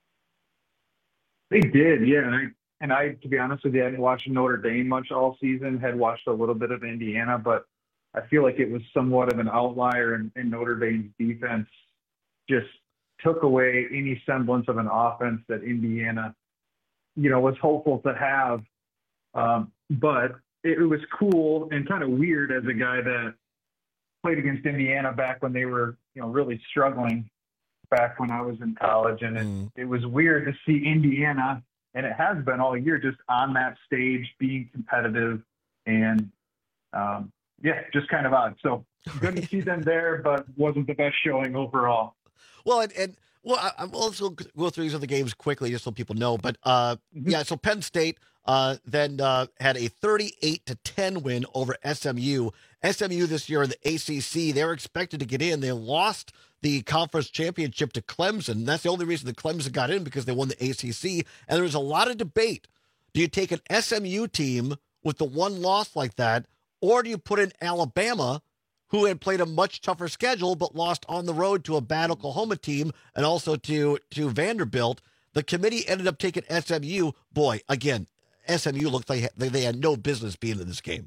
They did, yeah. And I, and I, to be honest with you, I hadn't watched Notre Dame much all season, had watched a little bit of Indiana, but I feel like it was somewhat of an outlier, and, and Notre Dame's defense just took away any semblance of an offense that Indiana, you know, was hopeful to have. Um, but it, it was cool and kind of weird as a guy that played against Indiana back when they were, you know, really struggling back when I was in college. And it, Mm. it was weird to see Indiana, and it has been all year, just on that stage being competitive. And um, yeah, just kind of odd. So good to see them there, but wasn't the best showing overall. Well, and, and well, I, I, well, let's go, go through these other games quickly just so people know. But uh, yeah, so Penn State uh, then uh, had a thirty-eight to ten win over S M U. S M U this year in the A C C, they were expected to get in. They lost the conference championship to Clemson. That's the only reason that Clemson got in, because they won the A C C. And there was a lot of debate. Do you take an S M U team with the one loss like that, or do you put in Alabama, who had played a much tougher schedule but lost on the road to a bad Oklahoma team and also to, to Vanderbilt? The committee ended up taking S M U. Boy, again, S M U looked like they had no business being in this game.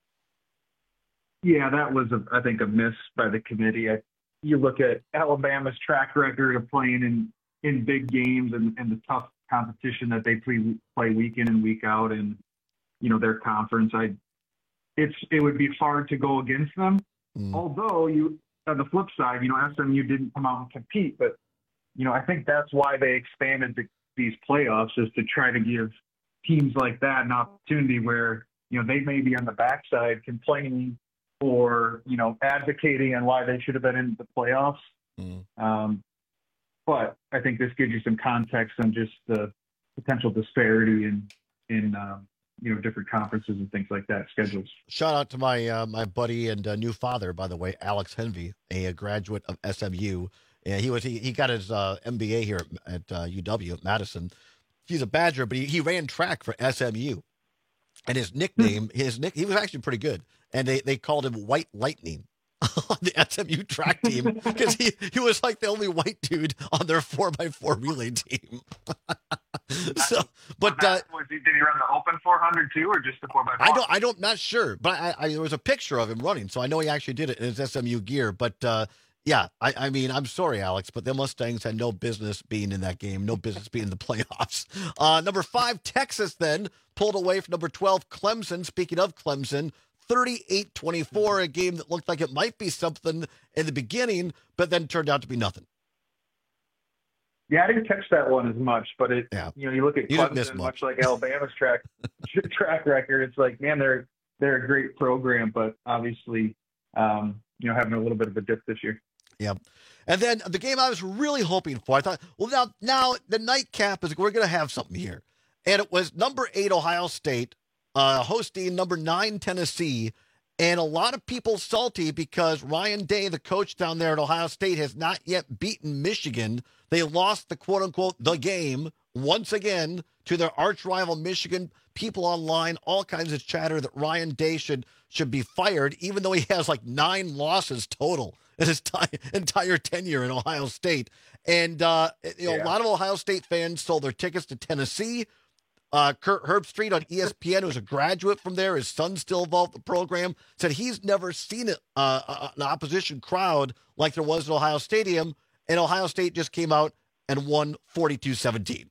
Yeah, that was, a, I think, a miss by the committee. I, you look at Alabama's track record of playing in, in big games and, and the tough competition that they play, play week in and week out in, you know, their conference. I, it's it would be hard to go against them. Mm. Although you, on the flip side, you know, S M U didn't come out and compete, but you know, I think that's why they expanded the, these playoffs, is to try to give teams like that an opportunity where, you know, they may be on the backside complaining or, you know, advocating on why they should have been in the playoffs. Mm. Um, but I think this gives you some context on just the potential disparity in, in um, you know, different conferences and things like that, schedules. Shout out to my uh, my buddy and uh, new father, by the way, Alex Henvey, a, a graduate of S M U. Yeah, he was he, he got his uh, M B A here at, at uh, U W at Madison. He's a Badger, but he, he ran track for S M U, and his nickname, his nick, he was actually pretty good, and they, they called him White Lightning on the S M U track team because he, he was like the only white dude on their four by four relay team. so, but uh, Was he, did he run the open four hundred too, or just the four by four? I don't, I don't, not sure, but I, I, there was a picture of him running, so I know he actually did it in his S M U gear. But uh, yeah, I, I mean, I'm sorry, Alex, but the Mustangs had no business being in that game, no business being in the playoffs. Uh, number five, Texas then pulled away from number twelve, Clemson. Speaking of Clemson, thirty-eight twenty-four, a game that looked like it might be something in the beginning, but then turned out to be nothing. Yeah, I didn't catch that one as much, but it, yeah. you know, you look at You didn't miss Clemson, much. much like Alabama's track track record. It's like, man, they're they're a great program, but obviously, um, you know, having a little bit of a dip this year. Yeah. And then the game I was really hoping for, I thought, well, now, now the nightcap is, we're going to have something here. And it was number eight, Ohio State, uh, hosting number nine, Tennessee. And a lot of people salty because Ryan Day, the coach down there at Ohio State, has not yet beaten Michigan. They lost the quote-unquote the game once again to their arch rival Michigan. People online, all kinds of chatter that Ryan Day should should be fired, even though he has like nine losses total in his t- entire tenure in Ohio State. And uh, you know, yeah. a lot of Ohio State fans sold their tickets to Tennessee. Uh, Kurt Herbstreit on E S P N, who's a graduate from there, his son's still involved in the program, said he's never seen it, uh, an opposition crowd like there was at Ohio Stadium, and Ohio State just came out and won forty-two seventeen.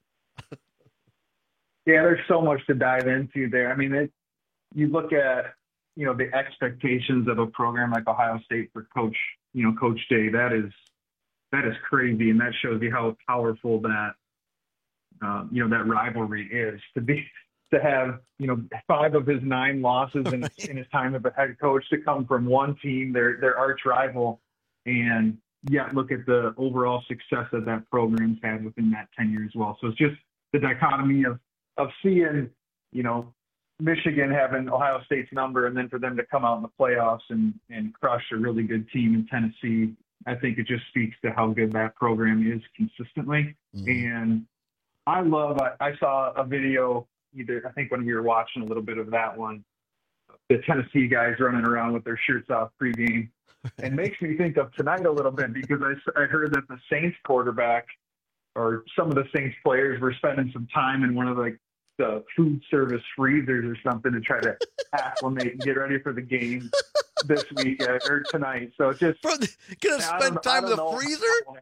Yeah, there's so much to dive into there. I mean, it, you look at, you know, the expectations of a program like Ohio State for Coach, you know, Coach Day. That is that is crazy, and that shows you how powerful that. Uh, you know, that rivalry is to be to have, you know, five of his nine losses in, in his time as a head coach to come from one team, their their arch rival, and yet look at the overall success that that program's had within that tenure as well. So it's just the dichotomy of of seeing, you know, Michigan having Ohio State's number, and then for them to come out in the playoffs and and crush a really good team in Tennessee. I think it just speaks to how good that program is consistently. Mm-hmm. And I love, I, I saw a video either, I think when we were watching a little bit of that one, the Tennessee guys running around with their shirts off pregame. And makes me think of tonight a little bit because I, I heard that the Saints quarterback or some of the Saints players were spending some time in one of like the food service freezers or something to try to acclimate and get ready for the game this week uh, or tonight. So just Bro, gonna spend time in the know. freezer?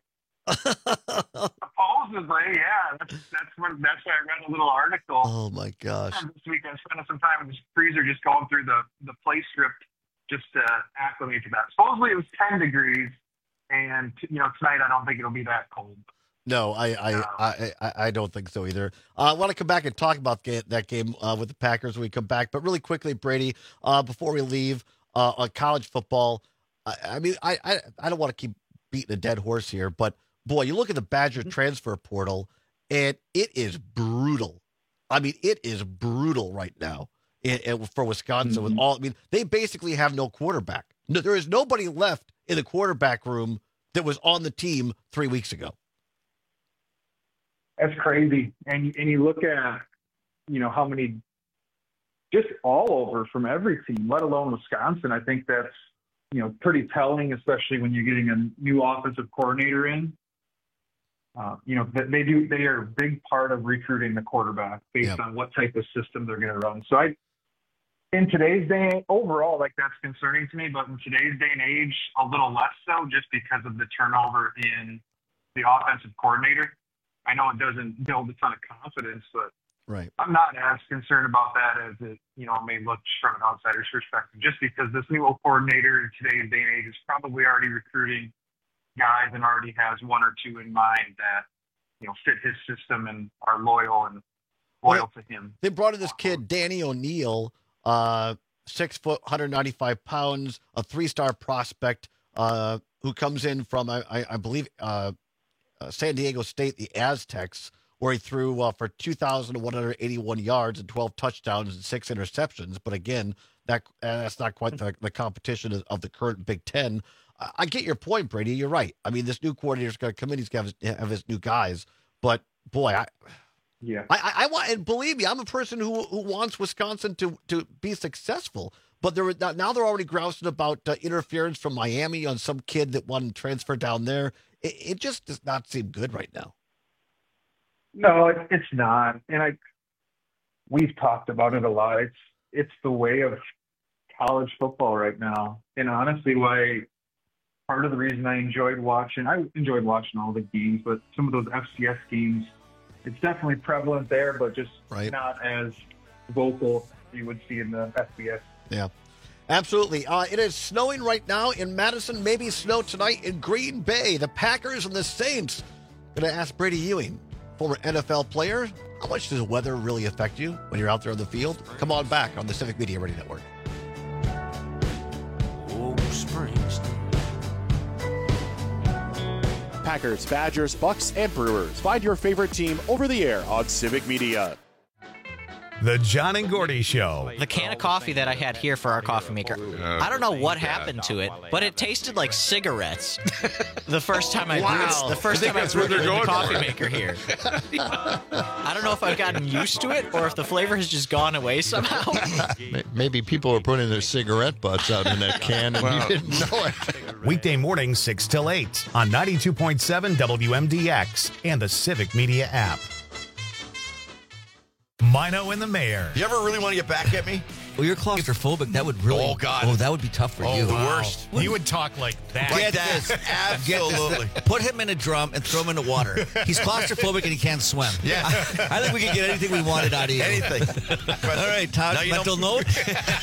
Supposedly, yeah. That's that's what that's why I read a little article. Oh my gosh! This week I spent some time in the freezer, just going through the the play script, just to acclimate to that. Supposedly it was ten degrees, and you know tonight I don't think it'll be that cold. No, I I, uh, I, I I don't think so either. Uh, I want to come back and talk about that game uh, with the Packers when we come back. But really quickly, Brady, uh, before we leave, uh, on college football, I, I mean, I, I I don't want to keep beating a dead horse here, but boy, you look at the Badger transfer portal, and it is brutal. I mean, it is brutal right now in, in, for Wisconsin. Mm-hmm. With all, I mean, they basically have no quarterback. No, there is nobody left in the quarterback room that was on the team three weeks ago. That's crazy. And and you look at, you know, how many, just all over from every team, let alone Wisconsin. I think that's, you know, pretty telling, especially when you're getting a new offensive coordinator in. Uh, you know, they do. They are a big part of recruiting the quarterback based yep. on what type of system they're going to run. So, I, in today's day, overall, like that's concerning to me. But in today's day and age, a little less so, just because of the turnover in the offensive coordinator. I know it doesn't build a ton of confidence, but right. I'm not as concerned about that as it, you know, may look from an outsider's perspective. Just because this new coordinator in today's day and age is probably already recruiting guys and already has one or two in mind that, you know, fit his system and are loyal and loyal well, to him. They brought in this kid, Danny O'Neal, uh, six foot, one hundred ninety-five pounds, a three-star prospect uh, who comes in from, I, I, I believe, uh, uh, San Diego State, the Aztecs, where he threw uh, for two thousand one hundred eighty-one yards and twelve touchdowns and six interceptions. But again, that uh, that's not quite the, the competition of, of the current Big Ten. I get your point, Brady. You're right. I mean, this new coordinator's got to come in. He's got to have, have his new guys. But boy, I yeah, I, I, I want, and believe me, I'm a person who who wants Wisconsin to to be successful. But there now they're already grousing about uh, interference from Miami on some kid that wanted to transfer down there. It, it just does not seem good right now. No, it, it's not. And I we've talked about it a lot. It's it's the way of college football right now, and honestly, why. Part of the reason I enjoyed watching, I enjoyed watching all the games, but some of those F C S games, it's definitely prevalent there, but just right. not as vocal as you would see in the F B S. Yeah, absolutely. Uh, it is snowing right now in Madison, maybe snow tonight in Green Bay. The Packers and the Saints. Going to ask Brady Ewing, former N F L player, how much does weather really affect you when you're out there on the field? Come on back on the Civic Media Radio Network. Oh, Springsteen. Packers, Badgers, Bucks, and Brewers. Find your favorite team over the air on Civic Media. The John and Gordy Show. The can of coffee that I had here for our coffee maker, I don't know what happened to it, but it tasted like cigarettes. The first time I Wow. brewed, the first I think time I that's what brewed they're in the going coffee for. maker here. I don't know if I've gotten used to it or if the flavor has just gone away somehow. Maybe people were putting their cigarette butts out in that can and Wow. you didn't know it. Weekday mornings six till eight on ninety-two point seven W M D X and the Civic Media app. Mino and the Mayor. You ever really want to get back at me? Well, you're claustrophobic. That would really. Oh, God. Oh, that would be tough for Oh, you. the worst. You would talk like that. Get Like that. this. Absolutely. Get this. Put him in a drum and throw him in the water. He's claustrophobic and he can't swim. Yeah. I, I think we could get anything we wanted out of you. Anything. All right, Todd, Now you mental know- note.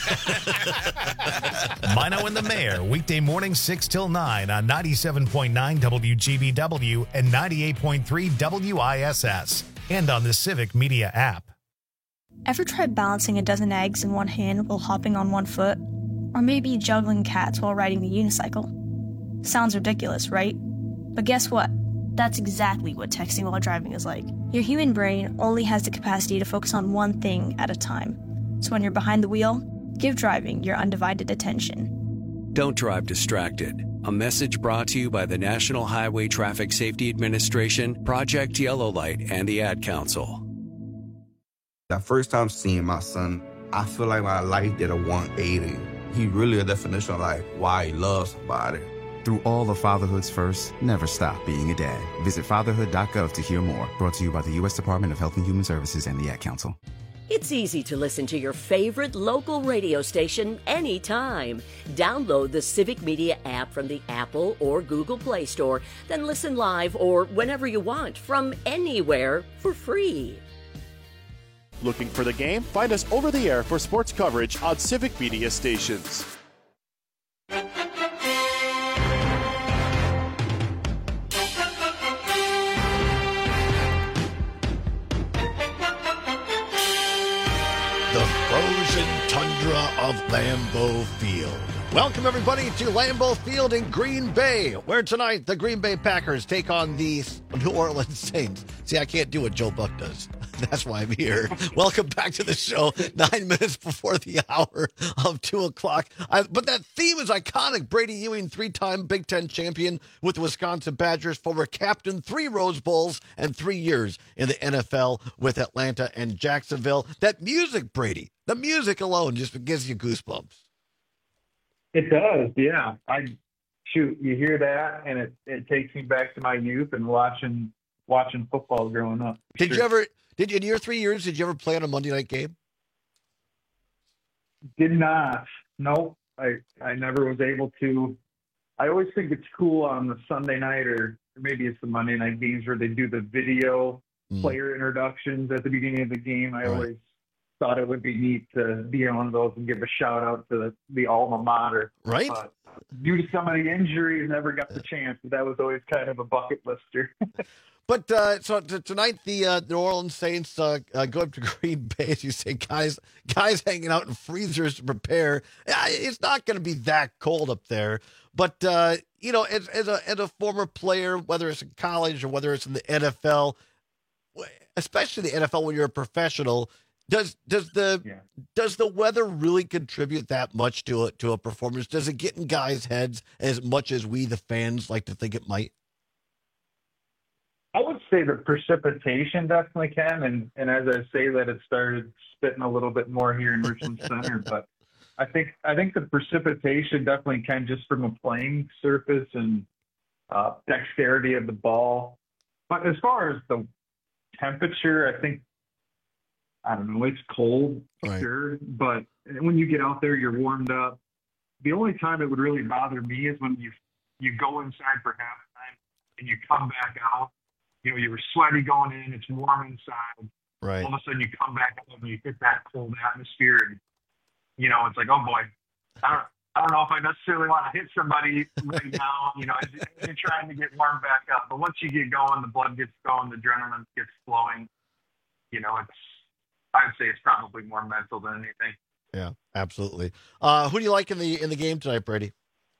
Mino and the Mayor, weekday mornings six till nine on ninety-seven point nine W G B W and ninety-eight point three W I S S and on the Civic Media app. Ever tried balancing a dozen eggs in one hand while hopping on one foot? Or maybe juggling cats while riding the unicycle? Sounds ridiculous, right? But guess what? That's exactly what texting while driving is like. Your human brain only has the capacity to focus on one thing at a time. So when you're behind the wheel, give driving your undivided attention. Don't drive distracted. A message brought to you by the National Highway Traffic Safety Administration, Project Yellow Light, and the Ad Council. The first time seeing my son, I feel like my life did a one eighty. He really a definition of like why he loves somebody. Through all of fatherhood's first, never stop being a dad. Visit fatherhood dot gov to hear more. Brought to you by the U S Department of Health and Human Services and the Ad Council. It's easy to listen to your favorite local radio station anytime. Download the Civic Media app from the Apple or Google Play Store, then listen live or whenever you want from anywhere for free. Looking for the game? Find us over the air for sports coverage on Civic Media stations. The frozen tundra of Lambeau Field. Welcome, everybody, to Lambeau Field in Green Bay, where tonight the Green Bay Packers take on the New Orleans Saints. See, I can't do what Joe Buck does. That's why I'm here. Welcome back to the show, nine minutes before the hour of two o'clock. I, but that theme is iconic. Brady Ewing, three-time Big Ten champion with the Wisconsin Badgers, former captain, three Rose Bowls, and three years in the N F L with Atlanta and Jacksonville. That music, Brady, the music alone just gives you goosebumps. It does, yeah. I shoot, you hear that, and it, it takes me back to my youth and watching watching football growing up. Did Sure. you ever? Did you, in your three years, did you ever play on a Monday night game? Did not. Nope. I I never was able to. I always think it's cool on the Sunday night, or maybe it's the Monday night games where they do the video Mm. player introductions at the beginning of the game. I Right. always thought it would be neat to be on one of those and give a shout out to the, the alma mater. Right. But due to some of the injuries, never got the chance. But that was always kind of a bucket lister. But uh, so t- tonight, the uh, New Orleans Saints uh, uh, go up to Green Bay. As you say, guys, guys hanging out in freezers to prepare. Yeah, it's not going to be that cold up there. But uh, you know, as, as a as a former player, whether it's in college or whether it's in the N F L, especially the N F L when you're a professional, does does the Yeah. does the weather really contribute that much to a to a performance? Does it get in guys' heads as much as we, the fans, like to think it might? I would say the precipitation definitely can, and, and as I say that, it started spitting a little bit more here in Richmond Center. But I think I think the precipitation definitely can, just from a playing surface and uh, dexterity of the ball. But as far as the temperature, I think I don't know. It's cold, Right. sure, but when you get out there, you're warmed up. The only time it would really bother me is when you you go inside for halftime and you come back out. You know, you were sweaty going in, it's warm inside. Right. All of a sudden you come back out and you hit that cold atmosphere, and, you know, it's like, oh boy, I don't, I don't know if I necessarily want to hit somebody right now. You know, as you're trying to get warmed back up. But once you get going, the blood gets going, the adrenaline gets flowing. You know, it's, I'd say it's probably more mental than anything. Yeah, absolutely. Uh, who do you like in the in the game tonight, Brady?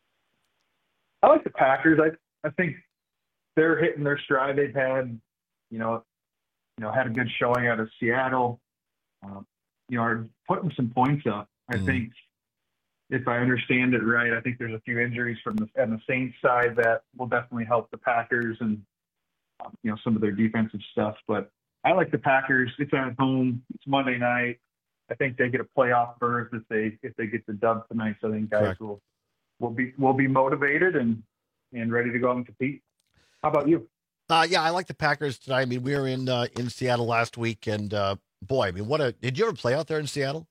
I like the Packers. I I think they're hitting their stride. They've had, you know, you know, had a good showing out of Seattle. Um, you know, are putting some points up. I Mm. think, if I understand it right, I think there's a few injuries from the, on the Saints side that will definitely help the Packers and, um, you know, some of their defensive stuff. But I like the Packers. It's at home. It's Monday night. I think they get a playoff berth if they if they get the dub tonight. So I think guys Correct. will will be will be motivated and and ready to go out and compete. How about you? Uh, yeah, I like the Packers tonight. I mean, we were in uh, in Seattle last week, and uh, boy, I mean, what a did you ever play out there in Seattle?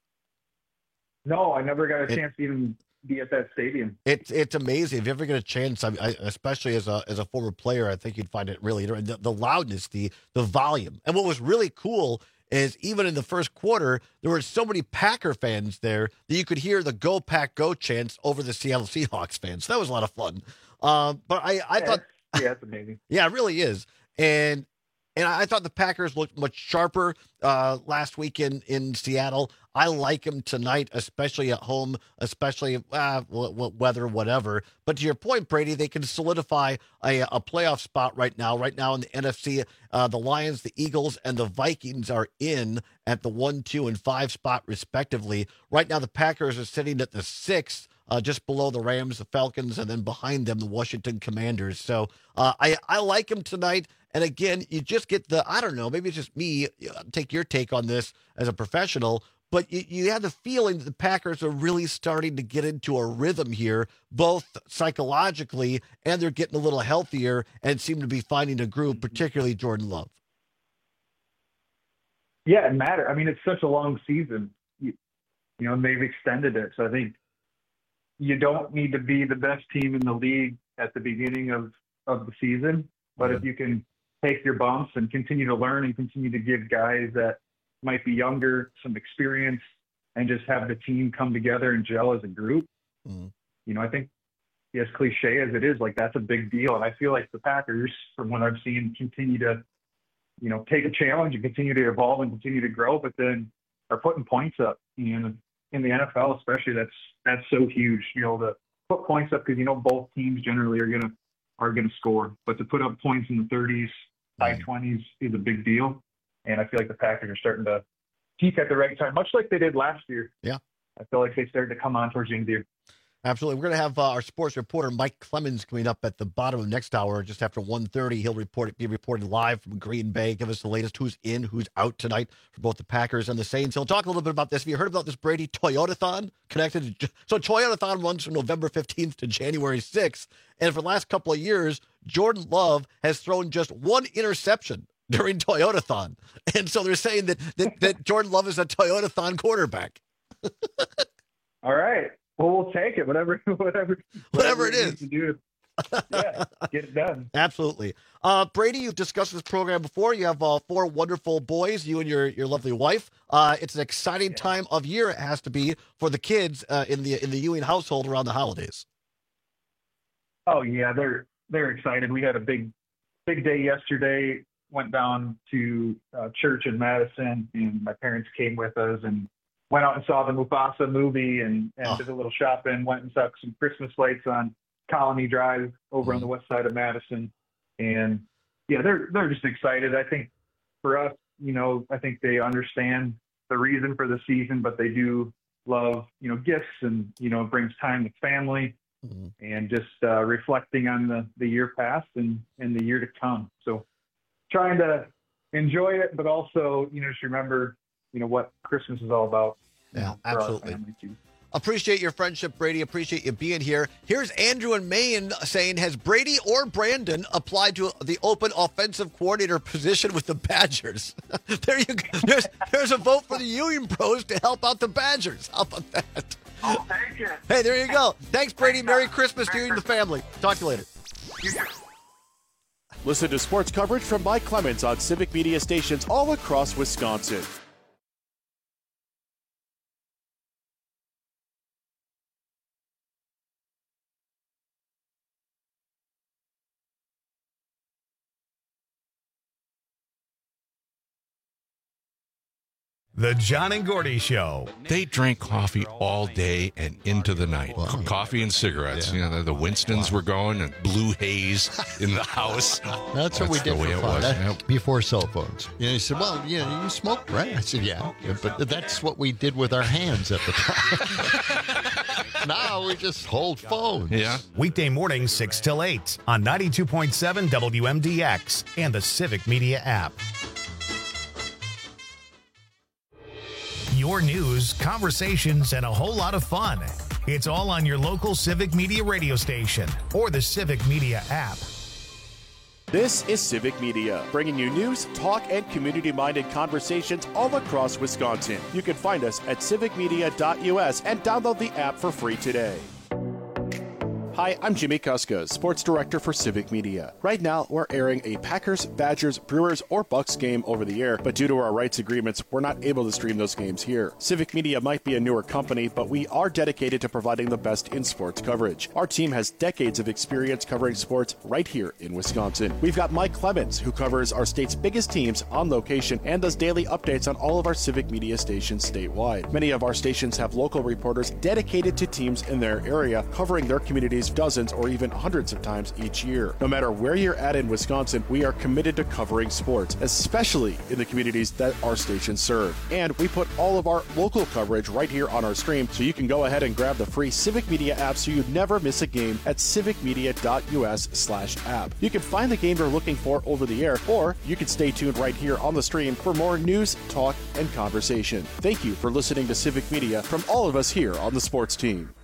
No, I never got a It- chance to even be at that stadium. It's it's amazing. If you ever get a chance, I, I, especially as a as a former player, I think you'd find it really interesting. The, the loudness, the the volume, and what was really cool is even in the first quarter, there were so many Packer fans there that you could hear the "Go Pack Go" chants over the Seattle Seahawks fans. So that was a lot of fun. Um, but I I yeah, thought yeah, it's amazing. yeah, it really is. And and I thought the Packers looked much sharper uh, last week in, in Seattle. I like them tonight, especially at home, especially uh, w- w- weather, whatever. But to your point, Brady, they can solidify a, a playoff spot right now. Right now in the N F C, uh, the Lions, the Eagles, and the Vikings are in at the one, two, and five spot, respectively. Right now, the Packers are sitting at the sixth. Uh, just below the Rams, the Falcons, and then behind them, the Washington Commanders. So uh, I, I like them tonight. And again, you just get the, I don't know, maybe it's just me, take your take on this as a professional, but you, you have the feeling that the Packers are really starting to get into a rhythm here, both psychologically and they're getting a little healthier and seem to be finding a groove, particularly Jordan Love. Yeah, it matters. I mean, it's such a long season, you, you know, and they've extended it. So I think you don't need to be the best team in the league at the beginning of, of the season, but if you can take your bumps and continue to learn and continue to give guys that might be younger some experience and just have the team come together and gel as a group, mm. you know, I think as cliche as it is, like that's a big deal. And I feel like the Packers, from what I've seen, continue to, you know, take a challenge and continue to evolve and continue to grow, but then are putting points up. And in the N F L especially, that's that's so huge, you know, to put points up because, you know, both teams generally are going to are going to score. But to put up points in the thirties, high twenties is a big deal. And I feel like the Packers are starting to peak at the right time, much like they did last year. Yeah. I feel like they started to come on towards the end of the year. Absolutely. We're going to have uh, our sports reporter, Mike Clemens, coming up at the bottom of next hour, just after one thirty. He'll report be reporting live from Green Bay, give us the latest who's in, who's out tonight for both the Packers and the Saints. He'll talk a little bit about this. Have you heard about this, Brady? Toyotathon connected to, so Toyotathon runs from November fifteenth to January sixth. And for the last couple of years, Jordan Love has thrown just one interception during Toyotathon. And so they're saying that, that, that Jordan Love is a Toyotathon quarterback. All right. Well, we'll take it. Whatever, whatever, Whatever it we need is. to do. Yeah, get it done. Absolutely. Uh, Brady, you've discussed this program before. You have uh, four wonderful boys, you and your, your lovely wife. Uh, it's an exciting yeah. time of year, it has to be, for the kids uh, in the in the Ewing household around the holidays. Oh, yeah, they're they're excited. We had a big, big day yesterday. Went down to uh, church in Madison, and my parents came with us and went out and saw the Mufasa movie and, and oh. did a little shopping, went and saw some Christmas lights on Colony Drive over mm. on the west side of Madison. And yeah, they're, they're just excited. I think for us, you know, I think they understand the reason for the season, but they do love, you know, gifts and, you know, it brings time with family mm. and just uh, reflecting on the, the year past and, and the year to come. So trying to enjoy it, but also, you know, just remember, you know, what Christmas is all about. Yeah, know, absolutely. Appreciate your friendship, Brady. Appreciate you being here. Here's Andrew in Maine saying, has Brady or Brandon applied to the open offensive coordinator position with the Badgers? There you go. There's, there's a vote for the Ewing Pros to help out the Badgers. How about that? I'll take it. Hey, there you go. Thanks, Brady. Merry Christmas to you and the family. Talk to you later. Listen to sports coverage from Mike Clemens on Civic Media stations all across Wisconsin. The John and Gordy Show. They drank coffee all day and into the night. Co- Coffee and cigarettes. You know, the, the Winstons were going and blue haze in the house. That's what we did the way for it fun. was. That- Yep. Before cell phones. You know, he said, well, you know, you smoke, right? I said, yeah. But that's what we did with our hands at the time. Now we just hold phones. Yeah. Weekday mornings, six till eight on ninety-two point seven W M D X and the Civic Media app. Your news, conversations, and a whole lot of fun. It's all on your local Civic Media radio station or the Civic Media app. This is Civic Media, bringing you news, talk, and community-minded conversations all across Wisconsin. You can find us at civic media dot U S and download the app for free today. Hi, I'm Jimmy Kuska, Sports Director for Civic Media. Right now, we're airing a Packers, Badgers, Brewers, or Bucks game over the air, but due to our rights agreements, we're not able to stream those games here. Civic Media might be a newer company, but we are dedicated to providing the best in sports coverage. Our team has decades of experience covering sports right here in Wisconsin. We've got Mike Clemens, who covers our state's biggest teams on location and does daily updates on all of our Civic Media stations statewide. Many of our stations have local reporters dedicated to teams in their area, covering their communities dozens or even hundreds of times each year. No matter where you're at in Wisconsin, we are committed to covering sports, especially in the communities that our stations serve. And we put all of our local coverage right here on our stream, so you can go ahead and grab the free Civic Media app so you never miss a game at civic media dot U S slash app. You can find the game you're looking for over the air, or you can stay tuned right here on the stream for more news, talk, and conversation. Thank you for listening to Civic Media from all of us here on the sports team.